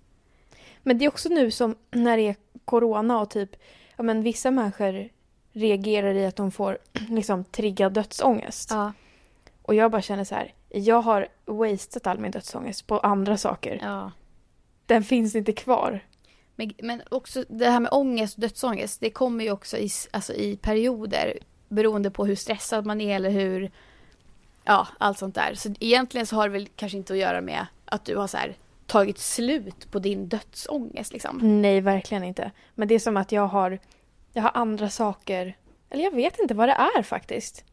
Men det är också nu som när det är corona och typ, ja men vissa människor reagerar i att de får liksom triggad dödsångest. Ja. Och jag bara känner så här, jag har wasted all min dödsångest på andra saker. ja. Den finns inte kvar. Men, men också det här med ångest och dödsångest, det kommer ju också i, alltså i perioder beroende på hur stressad man är eller hur, ja, allt sånt där. Så egentligen så har det väl kanske inte att göra med att du har så här tagit slut på din dödsångest liksom. Nej, verkligen inte. Men det är som att jag har, jag har andra saker, eller jag vet inte vad det är faktiskt.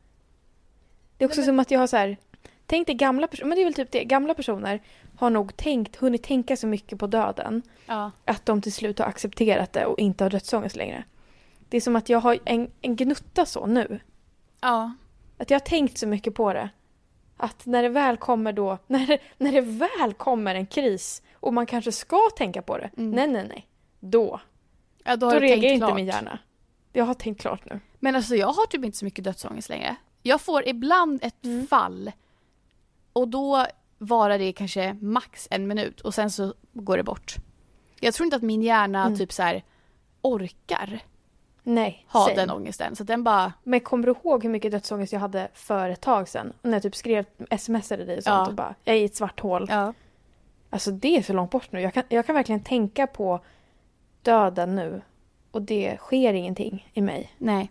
Det är också Nej, men- som att jag har så här, tänk dig gamla personer, men det är väl typ det, gamla personer har nog tänkt, hunnit tänka så mycket på döden Ja. att de till slut har accepterat det och inte har dödsångest längre. Det är som att jag har en, en gnutta så nu. Ja. Att jag har tänkt så mycket på det. Att när det väl kommer då, när det, när det väl kommer en kris och man kanske ska tänka på det. Mm. Nej, nej, nej. Då. Ja, då Då, har du reagerar tänkt inte klart. min hjärna. Jag har tänkt klart nu. Men alltså jag har typ inte så mycket dödsångest längre. Jag får ibland ett Mm. fall och då varar det kanske max en minut och sen så går det bort. Jag tror inte att min hjärna Mm. typ så här orkar Nej, ha same. den ångesten. Så att den bara, Men kommer du ihåg hur mycket dödsångest jag hade för ett tag sedan? När jag typ skrev, smsade dig och sånt Ja. och bara, jag är i ett svart hål. ja. Alltså det är så långt bort nu. Jag kan, jag kan verkligen tänka på döden nu. Och det sker ingenting i mig. Nej.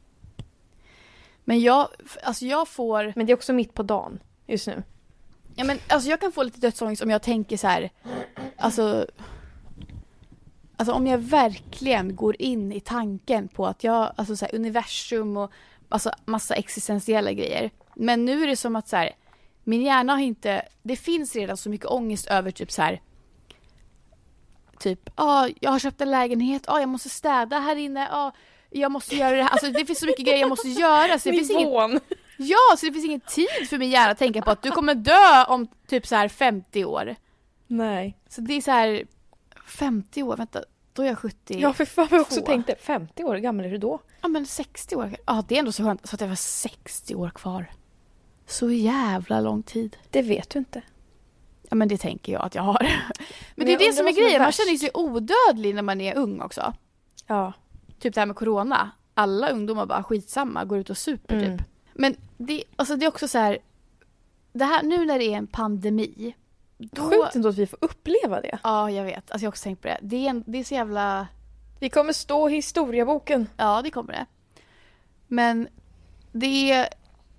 Men jag, alltså jag får, Men det är också mitt på dagen just nu. ja men alltså jag kan få lite dödsångest om jag tänker så här, alltså, alltså om jag verkligen går in i tanken på att jag, alltså så här, universum och alltså massa existentiella grejer. Men nu är det som att så här, min hjärna har inte, det finns redan så mycket ångest över typ så här, typ, ja, ah, jag har köpt en lägenhet, ja, ah, jag måste städa här inne, ja, ah, jag måste göra det här. Alltså det finns så mycket grejer jag måste göra så det finns ingen, Nivån. ja, så det finns ingen tid för min hjärna att tänka på att du kommer dö om typ så här femtio år. Nej. Så det är så här, femtio år, vänta. Då är jag sjuttio. Ja, för fan jag också tänkte, femtio år gammal är du då? Ja, men sextio år. Ja, det är ändå så skönt så att jag var sextio år kvar. Så jävla lång tid. Det vet du inte. Ja, men det tänker jag att jag har. Men, men det är det som är som är grejen. Man värst. känner sig odödlig när man är ung också. Ja. Typ det här med corona. Alla ungdomar bara skitsamma, går ut och super Mm. typ. Men det, alltså det är också så här. Det här, nu när det är en pandemi. Då, Sjukt ändå att vi får uppleva det. ja, jag vet. Alltså jag har också tänkt på det. Det är, en, det är så jävla... Vi kommer stå i historieboken. Ja, det kommer det. Men det är...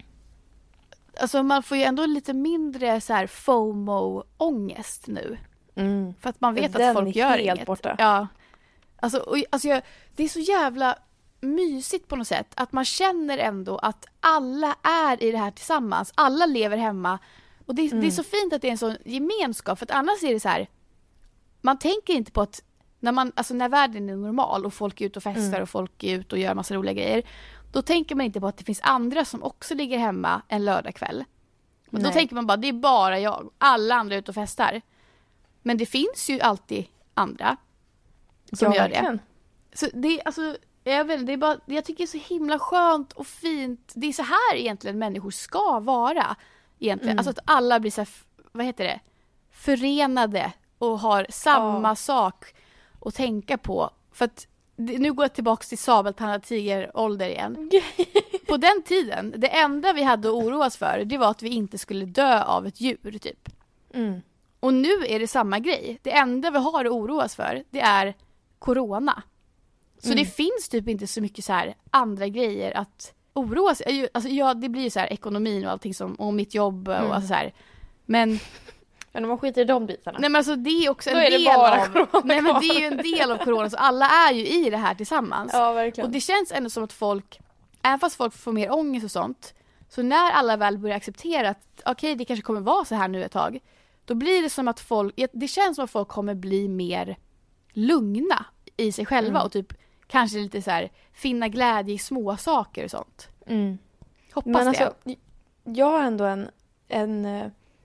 Alltså man får ju ändå lite mindre så här FOMO-ångest nu. Mm. För att man vet Den att folk är gör helt inget. borta. Ja. Alltså, och, alltså jag, det är så jävla mysigt på något sätt. Att man känner ändå att alla är i det här tillsammans. Alla lever hemma. Och det, Mm. det är så fint att det är en sån gemenskap. För att annars är det så här. Man tänker inte på att när, man, alltså när världen är normal och folk är ute och festar Mm. och folk är ute och gör massa roliga grejer. Då tänker man inte på att det finns andra som också ligger hemma en lördagkväll. Och då Nej. tänker man bara, det är bara jag. Alla andra är ute och festar. Men det finns ju alltid andra som Ja, gör det. verkligen. Så det, alltså, jag, vet, inte, det är bara, jag tycker det är så himla skönt och fint. Det är så här egentligen människor ska vara. Egentligen. Mm. Alltså att alla blir så här, vad heter det? Förenade och har samma Ja. sak att tänka på. För att det, nu går jag tillbaka till sabeltandad tigerålder igen. På den tiden, det enda vi hade att oroa oss för, det var att vi inte skulle dö av ett djur typ. Mm. Och nu är det samma grej. Det enda vi har att oroa oss för, det är corona. Så Mm. det finns typ inte så mycket så här andra grejer att oroa sig. Alltså, ja, det blir ju så här ekonomin och allting som, och mitt jobb och Mm. alltså så här. Men, Men om man skiter i de bitarna. nej, men alltså det är också en Då är det del bara av... corona Nej, men kvar. det är ju en del av corona. Så alla är ju i det här tillsammans. Ja, verkligen. Och det känns ändå som att folk, även fast folk får mer ångest och sånt, så när alla väl börjar acceptera att okej, okay, det kanske kommer vara så här nu ett tag, då blir det som att folk, det känns som att folk kommer bli mer lugna i sig själva Mm. och typ kanske lite så här finna glädje i små saker och sånt. Mm. Hoppas Men det. alltså, jag har ändå en, en eh,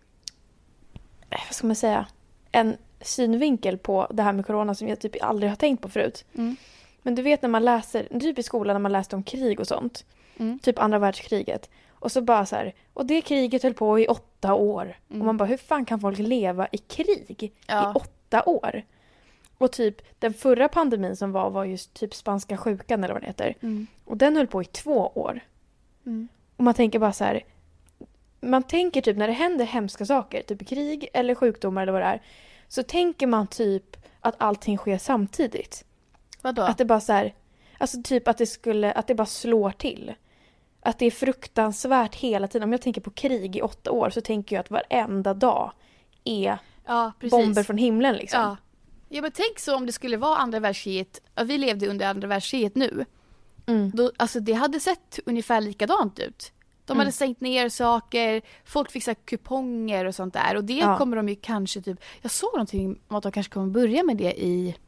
vad ska man säga, en synvinkel på det här med corona som jag typ aldrig har tänkt på förut. Mm. Men du vet när man läser, typ i skolan när man läste om krig och sånt, Mm. typ andra världskriget, och så bara så här, och det kriget höll på i åtta år. Mm. Och man bara, hur fan kan folk leva i krig Ja. i åtta år? Och typ den förra pandemin som var var just typ spanska sjukan eller vad det heter. Mm. Och den höll på i två år. Mm. Och man tänker bara så här, man tänker typ när det händer hemska saker, typ krig eller sjukdomar eller vad det är, så tänker man typ att allting sker samtidigt. Vadå? Att det bara så här, alltså typ att det skulle, att det bara slår till. Att det är fruktansvärt hela tiden. Om jag tänker på krig i åtta år så tänker jag att varenda dag är ja, precis. bomber från himlen liksom. Ja. Ja, men tänk så om det skulle vara andra världskriget, att vi levde under andra världskriget nu. Mm. Då, alltså det hade sett ungefär likadant ut. De Mm. hade stängt ner saker, folk fick så här kuponger och sånt där. Och det Ja. kommer de ju kanske typ... Jag såg någonting om att de kanske kommer börja med det i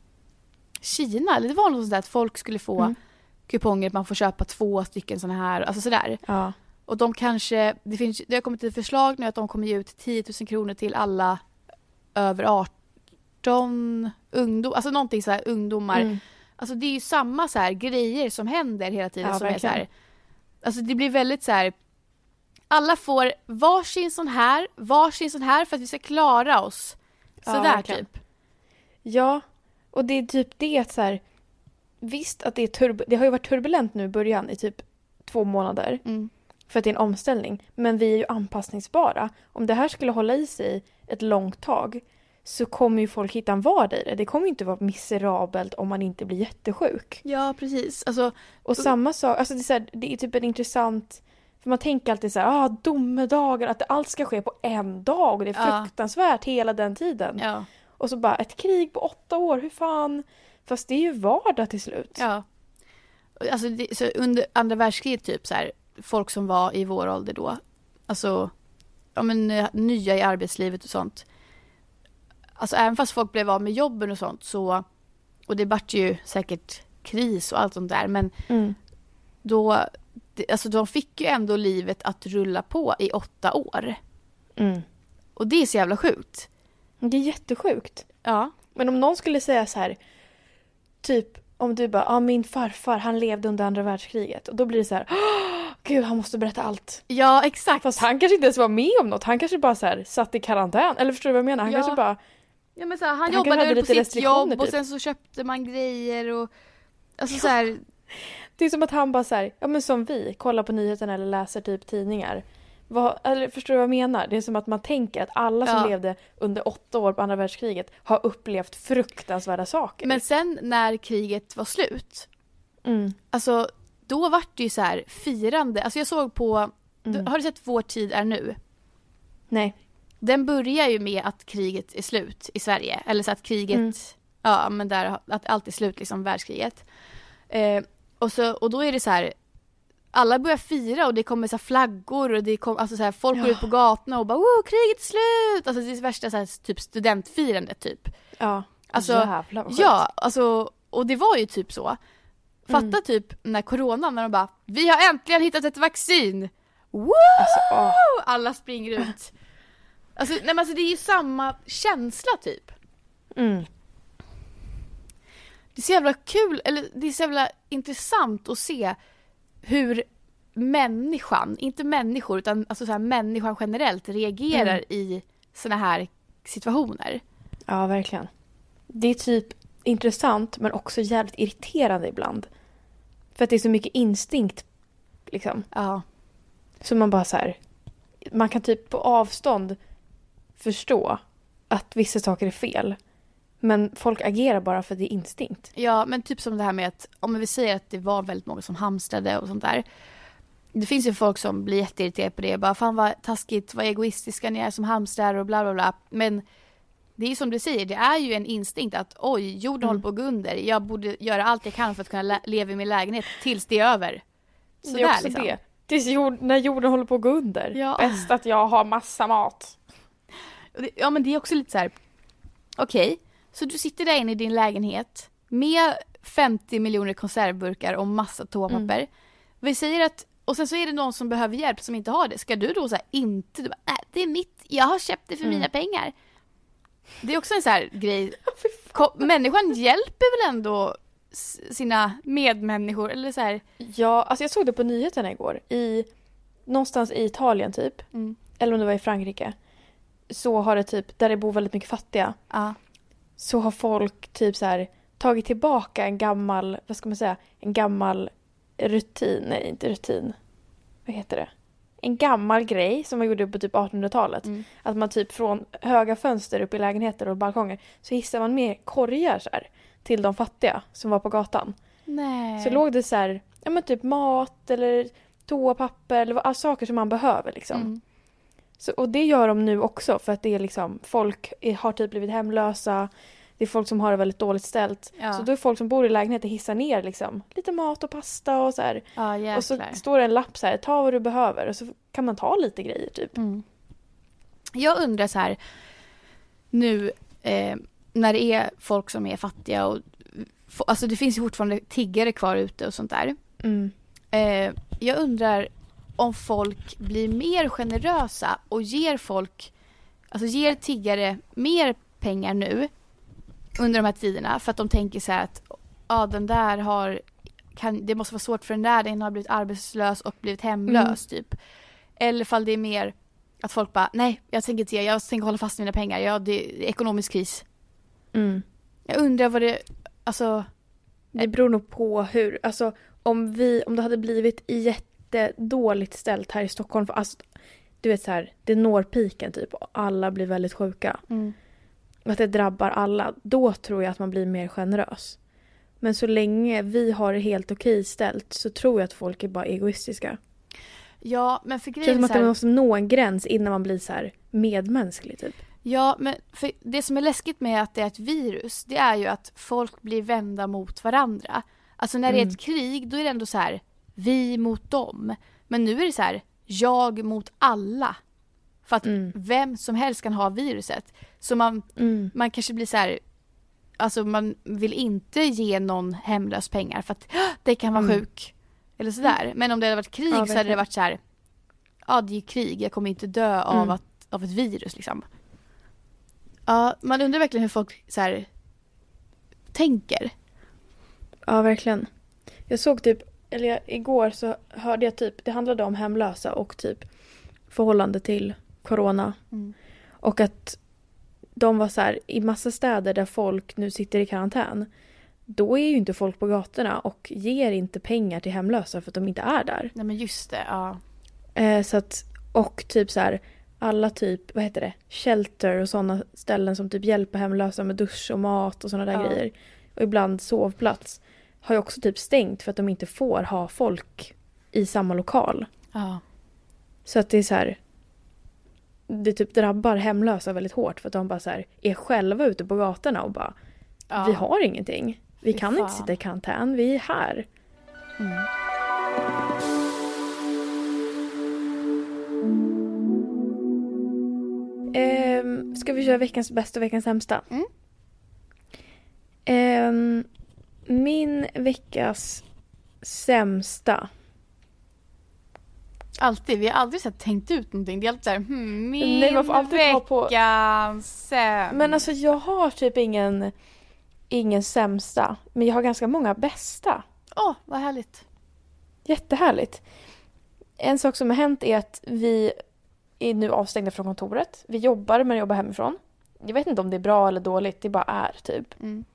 Kina. Eller det var något sånt där att folk skulle få Mm. kuponger, att man får köpa två stycken såna här. Alltså sådär. Ja. Och de kanske... Det, finns, det har kommit ett förslag nu att de kommer ge ut tio tusen kronor till alla över arton ungdomar. Alltså någonting så här ungdomar. Mm. Alltså det är ju samma så här grejer som händer hela tiden Ja, som är så verkligen. här. Alltså det blir väldigt så här. Alla får varsin sån här, varsin sån här för att vi ska klara oss. Ja, Sådär verkligen. typ. Ja, och det är typ det att så här, visst att det är turb- det har ju varit turbulent nu i början i typ två månader. Mm. För att det är en omställning. Men vi är ju anpassningsbara. Om det här skulle hålla i sig ett långt tag så kommer ju folk hitta en vardag i det. Det kommer ju inte vara miserabelt om man inte blir jättesjuk. Ja, precis. Alltså, Och samma sak, alltså det är, så här, det är typ en intressant... För man tänker alltid så här, ah, domedagar, att allt ska ske på en dag. Och det är Ja. fruktansvärt hela den tiden. ja. Och så bara, ett krig på åtta år, hur fan? Fast det är ju vardag till slut. Ja. Alltså det, så under andra världskriget typ så här, folk som var i vår ålder då, alltså ja, men, eh, nya i arbetslivet och sånt. Alltså även fast folk blev av med jobben och sånt så, och det vart ju säkert kris och allt sånt där, men Mm. då, det, alltså de fick ju ändå livet att rulla på i åtta år. Mm. Och det är så jävla sjukt. Det är jättesjukt. Ja. Men om någon skulle säga så här, typ om du bara, ja ah, min farfar han levde under andra världskriget. Och då blir det så här, oh, gud han måste berätta allt. Ja, exakt. Fast han kanske inte ens var med om något. Han kanske bara så här, satt i karantän. Eller förstår du vad jag menar? Han ja. kanske bara... Ja, men så här, han, han jobbade på sitt jobb typ. Och sen så köpte man grejer och... Alltså ja. så här... Det är som att han bara så här, ja men som vi, kollar på nyheterna eller läser typ tidningar. Vad, eller förstår du vad jag menar? Det är som att man tänker att alla som ja. levde under åtta år på andra världskriget har upplevt fruktansvärda saker. Men sen när kriget var slut, mm. alltså då var det ju så här firande. Alltså jag såg på, mm. har du sett Vår tid är nu? Nej. Den börjar ju med att kriget är slut i Sverige. Eller så att kriget, mm. ja men där, att allt är slut liksom, världskriget. Eh, och, så, och då är det så här, alla börjar fira och det kommer så här flaggor och det kom, alltså så här, folk går ja. ut på gatorna och bara wow, kriget är slut! Alltså det är värsta så här, typ studentfirande typ. Ja, alltså, jävlar, ja, alltså, och det var ju typ så. Fatta mm. typ när coronan, när de bara, vi har äntligen hittat ett vaccin! Woo! Alltså, oh. Alla springer ut. Alltså, nej, men alltså det är ju samma känsla typ. Mm. Det är så jävla kul, eller det är så jävla intressant att se hur människan, inte människor utan alltså så här, människan generellt reagerar mm. i såna här situationer. Ja, verkligen. Det är typ intressant men också jävligt irriterande ibland. För att det är så mycket instinkt liksom. Ja. Så man bara så här, man kan typ på avstånd förstå att vissa saker är fel. Men folk agerar bara för att det är instinkt. Ja, men typ som det här med att om vi säger att det var väldigt många som hamstrade och sånt där. Det finns ju folk som blir jätteirriterade på det. Bara fan vad taskigt, vad egoistiska ni är som hamstrar och bla bla bla. Men det är ju som du säger, det är ju en instinkt att oj, jorden mm. håller på att gå under. Jag borde göra allt jag kan för att kunna lä- leva i min lägenhet tills det är över. Så det är också där, liksom. det. Tills jord, när jorden håller på att gå under. Ja. Bäst att jag har massa mat. Ja, men det är också lite så här. Okej, okay, så du sitter där inne i din lägenhet med femtio miljoner konservburkar och massa toapapper. Mm. Vi säger att, och sen så är det någon som behöver hjälp som inte har det. Ska du då säga inte, du bara, nej, det är mitt, jag har köpt det för mm. mina pengar. Det är också en så här grej. Människan hjälper väl ändå sina medmänniskor eller så här. Ja, alltså jag såg det på nyheterna igår i någonstans i Italien typ. Mm. Eller om det var i Frankrike. Så har det typ, där det bor väldigt mycket fattiga. Ja. Så har folk typ så här tagit tillbaka en gammal, vad ska man säga, en gammal rutin, nej inte rutin. Vad heter det? En gammal grej som man gjorde på typ artonhundratalet. Mm. Att man typ från höga fönster upp i lägenheter och balkonger så hissar man med korgar så här till de fattiga som var på gatan. Nej. Så låg det så här, ja men typ mat eller toapapper eller all saker som man behöver liksom. Mm. Så, och det gör de nu också för att det är liksom, folk är, har typ blivit hemlösa. Det är folk som har det väldigt dåligt ställt. Ja. Så då är folk som bor i lägenheter hissar ner liksom lite mat och pasta och så här. Ja, och så står det en lapp så här, ta vad du behöver. Och så kan man ta lite grejer typ. Mm. Jag undrar så här, nu eh, när det är folk som är fattiga och alltså det finns ju fortfarande tiggare kvar ute och sånt där. Mm. Eh, jag undrar om folk blir mer generösa och ger folk, alltså ger tiggare mer pengar nu under de här tiderna för att de tänker så här att ja, den där har kan, det måste vara svårt för den där, den har blivit arbetslös och blivit hemlös mm. typ. Eller fall det är mer att folk bara, nej, jag tänker inte, jag tänker hålla fast mina pengar. Ja, det är ekonomisk kris. Mm. Jag undrar vad det, alltså det beror nog på hur, alltså om vi, om det hade blivit jättedåligt ställt här i Stockholm, för alltså, du vet så här, det når piken typ och alla blir väldigt sjuka. Mm. Att det drabbar alla, då tror jag att man blir mer generös. Men så länge vi har det helt okej ställt så tror jag att folk är bara egoistiska. Ja, men för grejen det känns som att att man måste nå en gräns innan man blir så här medmänsklig typ. Ja, men för det som är läskigt med att det är ett virus, det är ju att folk blir vända mot varandra. Alltså när mm. det är ett krig, då är det ändå så här, vi mot dem. Men nu är det så här, jag mot alla. För att mm. vem som helst kan ha viruset. Så man, mm. man kanske blir så här, alltså man vill inte ge någon hemlös pengar för att det kan vara mm. sjuk. Eller sådär. Men om det hade varit krig ja, så hade det varit så här, ja det är krig, jag kommer inte dö av, mm. att, av ett virus liksom. Ja, man undrar verkligen hur folk så här, tänker. Ja, verkligen. Jag såg typ, eller jag, igår så hörde jag typ, det handlade om hemlösa och typ förhållande till corona. Mm. Och att de var så här, i massa städer där folk nu sitter i karantän, då är ju inte folk på gatorna och ger inte pengar till hemlösa för att de inte är där. Nej, men just det, ja. Eh, så att, och typ så här, alla typ, vad heter det, shelter och sådana ställen som typ hjälper hemlösa med dusch och mat och sådana där Ja. grejer. Och ibland sovplats har ju också typ stängt för att de inte får ha folk i samma lokal. Ja. Så att det är så här, det typ drabbar hemlösa väldigt hårt för att de bara så här är själva ute på gatorna och bara, Ja. vi har ingenting. Vi Fy kan fan. inte sitta i karantän, vi är här. Mm. Ehm, ska vi köra veckans bästa och veckans sämsta? Mm. Ehm, min veckas sämsta. Alltid, vi har aldrig så här, tänkt ut någonting. Det är alltid så här, hmm, min Nej, man får alltid ta på- veckans sämsta. Men alltså jag har typ ingen, ingen sämsta. Men jag har ganska många bästa. Åh, vad härligt. Jättehärligt. En sak som har hänt är att vi är nu avstängda från kontoret. Vi jobbar men jobbar hemifrån. Jag vet inte om det är bra eller dåligt. Det bara är typ. Mm.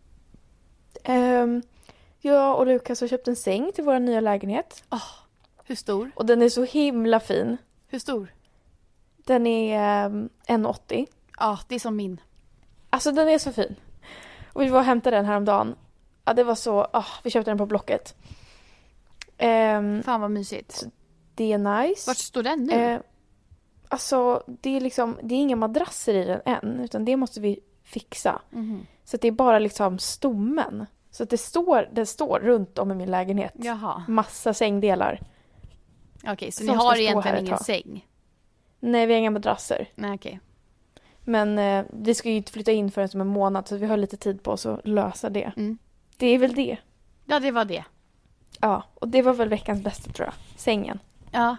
Ehm, jag och Lukas har köpt en säng till vår nya lägenhet. Hur stor? Och den är så himla fin. Hur stor? Den är um, en komma åttio. Ja, det är som min. Alltså den är så fin. Och vi var och hämtade den häromdagen. Ja, det var så... Oh, vi köpte den på Blocket. Ehm, Fan vad mysigt. det är nice. Vart står den nu? Eh, alltså, det är liksom... Det är inga madrasser i den än. Utan det måste vi fixa. Mhm. Så att det är bara liksom stommen. Så att det står, det står runt om i min lägenhet. Jaha. Massa sängdelar. Okej, så Som ni ska har stå egentligen här ett ingen tag. säng? Nej, vi har inga madrasser. Nej, okej. Men eh, vi ska ju inte flytta in förrän som en månad. Så vi har lite tid på oss att lösa det. Mm. Det är väl det. Ja, det var det. Ja, och det var väl veckans bästa tror jag. Sängen. Ja.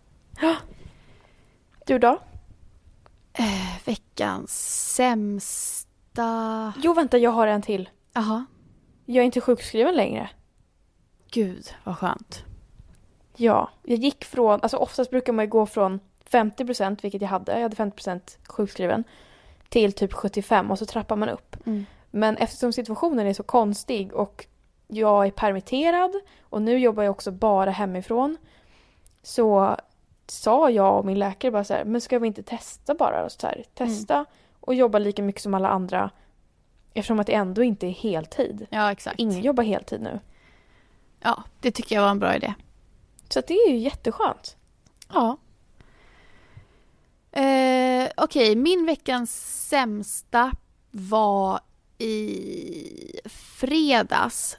Du då? Eh, veckans sämsta... Jo, vänta, jag har en till. Jaha. Jag är inte sjukskriven längre. Gud, vad skönt. Ja, jag gick från... Alltså oftast brukar man ju gå från femtio procent, vilket jag hade. Jag hade femtio procent sjukskriven. Till typ sjuttiofem och så trappar man upp. Mm. Men eftersom situationen är så konstig och jag är permitterad och nu jobbar jag också bara hemifrån, så sa jag och min läkare bara så här, men ska vi inte testa bara? Så här, testa Mm. och jobba lika mycket som alla andra, eftersom att det ändå inte är heltid. Ja, exakt. Ingen jobbar heltid nu. Ja, det tycker jag var en bra idé. Så att det är ju jätteskönt. Ja. Eh, Okej, min veckans sämsta var i fredags.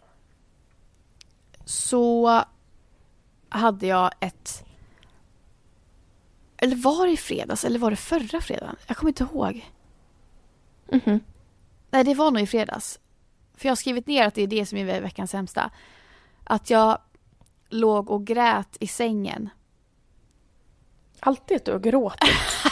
Så hade jag ett... Eller var det i fredags? Eller var det förra fredagen? Jag kommer inte ihåg. Mhm. Nej, det var nog i fredags. För jag har skrivit ner att det är det som är veckans sämsta. Att jag låg och grät i sängen. Alltid att du har gråtit.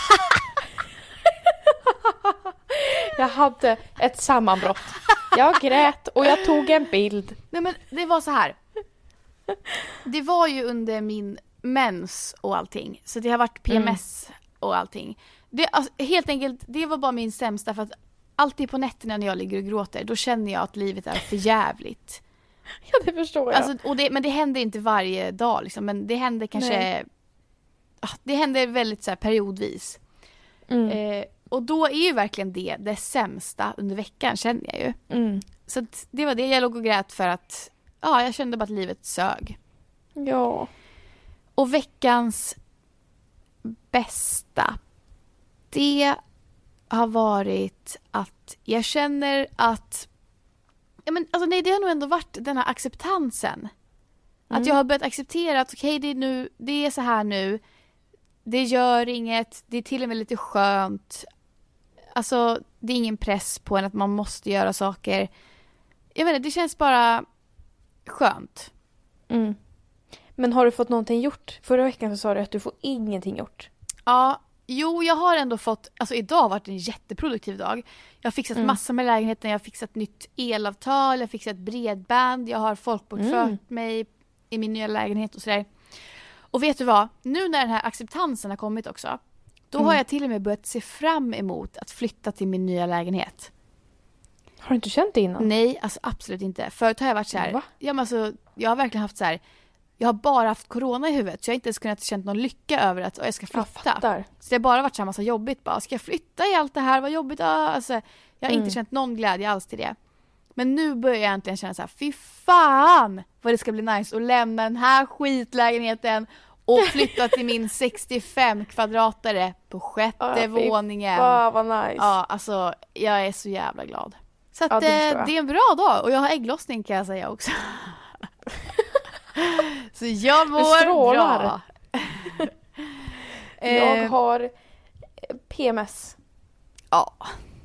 Jag hade ett sammanbrott. Jag grät och jag tog en bild. Nej, men det var så här. Det var ju under min mens och allting. Så det har varit P M S och allting. Det, alltså, helt enkelt, det var bara min sämsta. För att alltid på nätterna när jag ligger och gråter, då känner jag att livet är för jävligt. Ja, det förstår jag. Alltså, och det, men det händer inte varje dag liksom. Men det händer kanske... Nej. Ah, det händer väldigt så här periodvis. Mm. Eh, och då är ju verkligen det det sämsta under veckan, känner jag ju. Mm. Så att det var det jag låg och grät för att... Ja, jag kände bara att livet sög. Ja. Och veckans bästa, det har varit att jag känner att... Ja, men, alltså, nej, det har nog ändå varit den här acceptansen. Mm. Att jag har börjat acceptera att okej, okay, det, är nu, det är så här nu. Det gör inget. Det är till och med lite skönt. Alltså, det är ingen press på en att man måste göra saker. Jag vet inte, det känns bara skönt. Mm. Men har du fått någonting gjort? Förra veckan så sa du att du får ingenting gjort. Ja, Jo, jag har ändå fått, alltså idag har varit en jätteproduktiv dag. Jag har fixat mm. massor med lägenheten, jag har fixat nytt elavtal, jag har fixat bredband, jag har folkbokfört mm. mig i min nya lägenhet och sådär. Och vet du vad? Nu när den här acceptansen har kommit också, då mm. har jag till och med börjat se fram emot att flytta till min nya lägenhet. Har du inte känt det innan? Nej, alltså absolut inte. Förut har jag varit så här, ja, men alltså, jag har verkligen haft så här, jag har bara haft corona i huvudet så jag har inte ens kunnat känna någon lycka över att jag ska flytta. Jag så det har bara varit så här massa jobbigt. Bara, ska jag flytta i allt det här? Vad jobbigt. Alltså, jag har mm. inte känt någon glädje alls till det. Men nu börjar jag äntligen känna så här, fy fan vad det ska bli nice att lämna den här skitlägenheten och flytta till min sextiofem kvadratare på sjätte oh, våningen. Ja, vad nice. Ja, alltså jag är så jävla glad. Så att, ja, det, eh, det är en bra dag och jag har ägglossning kan jag säga också. Så jag mår bra. Jag har P M S. Ja.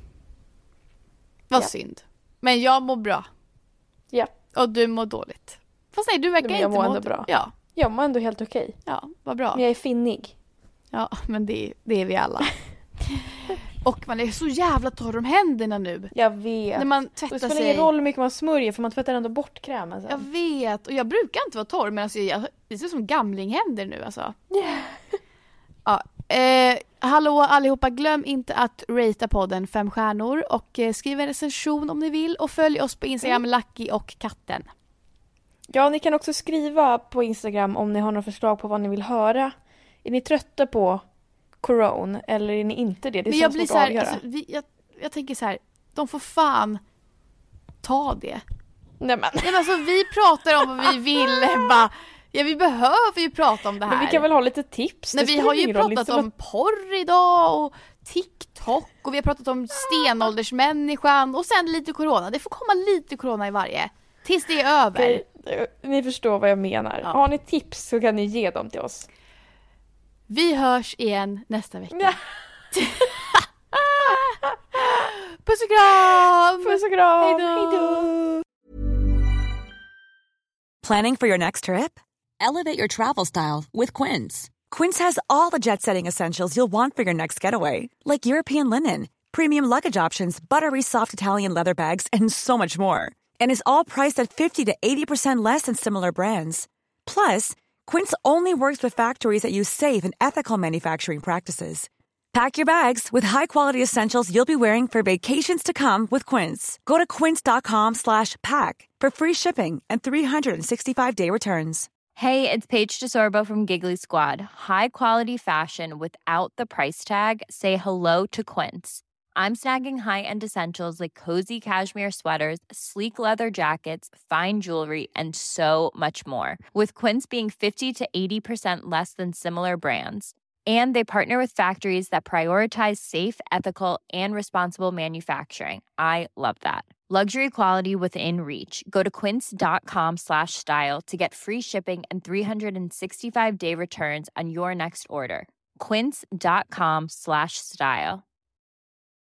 Vad ja. synd. Men jag mår bra. Ja. Och du mår dåligt. Fast nej, du verkar men inte jag mår må ändå bra. Ja. Jag mår ändå helt okej. Ja, vad bra. Men jag är finnig. Ja, men det, det är vi alla. Och man är så jävla torr om händerna nu. Jag vet. När man tvättar det spelar sig. ingen roll hur mycket man smörjer för man tvättar ändå bort krämen sen. Jag vet. Och jag brukar inte vara torr men alltså jag, det ser ut som gamlinghänder nu alltså. Yeah. Ja. Eh, hallå allihopa, glöm inte att ratea podden fem stjärnor och eh, skriv en recension om ni vill och följ oss på Instagram mm. Lucky och katten. Ja, ni kan också skriva på Instagram om ni har några förslag på vad ni vill höra. Är ni trötta på Corona eller är ni inte det? Det är men så jag blir svårt så här, att avgöra. alltså, vi, jag, jag tänker så här, de får fan ta det. Nej men. Nej, men alltså, vi pratar om vad vi vill. Bara, ja, vi behöver ju prata om det här. Men vi kan väl ha lite tips. Nej, vi har ju pratat om att... porr idag och TikTok och vi har pratat om stenåldersmänniskan och sen lite corona. Det får komma lite corona i varje. Tills det är över. Okay. Ni förstår vad jag menar. Ja. Har ni tips så kan ni ge dem till oss. Vi hörs igen nästa vecka. Ja. Puss och kram! Puss och kram! Hejdå! Planning for your next trip? Elevate your travel style with Quince. Quince has all the jet-setting essentials you'll want for your next getaway. Like European linen, premium luggage options, buttery soft Italian leather bags, and so much more. And is all priced at fifty to eighty percent less than similar brands. Plus, Quince only works with factories that use safe and ethical manufacturing practices. Pack your bags with high-quality essentials you'll be wearing for vacations to come with Quince. Go to quince.com slash pack for free shipping and three sixty-five day returns. Hey, it's Paige DeSorbo from Giggly Squad. High quality fashion without the price tag. Say hello to Quince. I'm snagging high-end essentials like cozy cashmere sweaters, sleek leather jackets, fine jewelry, and so much more. With Quince being fifty to eighty percent less than similar brands. And they partner with factories that prioritize safe, ethical, and responsible manufacturing. I love that. Luxury quality within reach. Go to quince.com slash style to get free shipping and three sixty-five day returns on your next order. Quince.com slash style.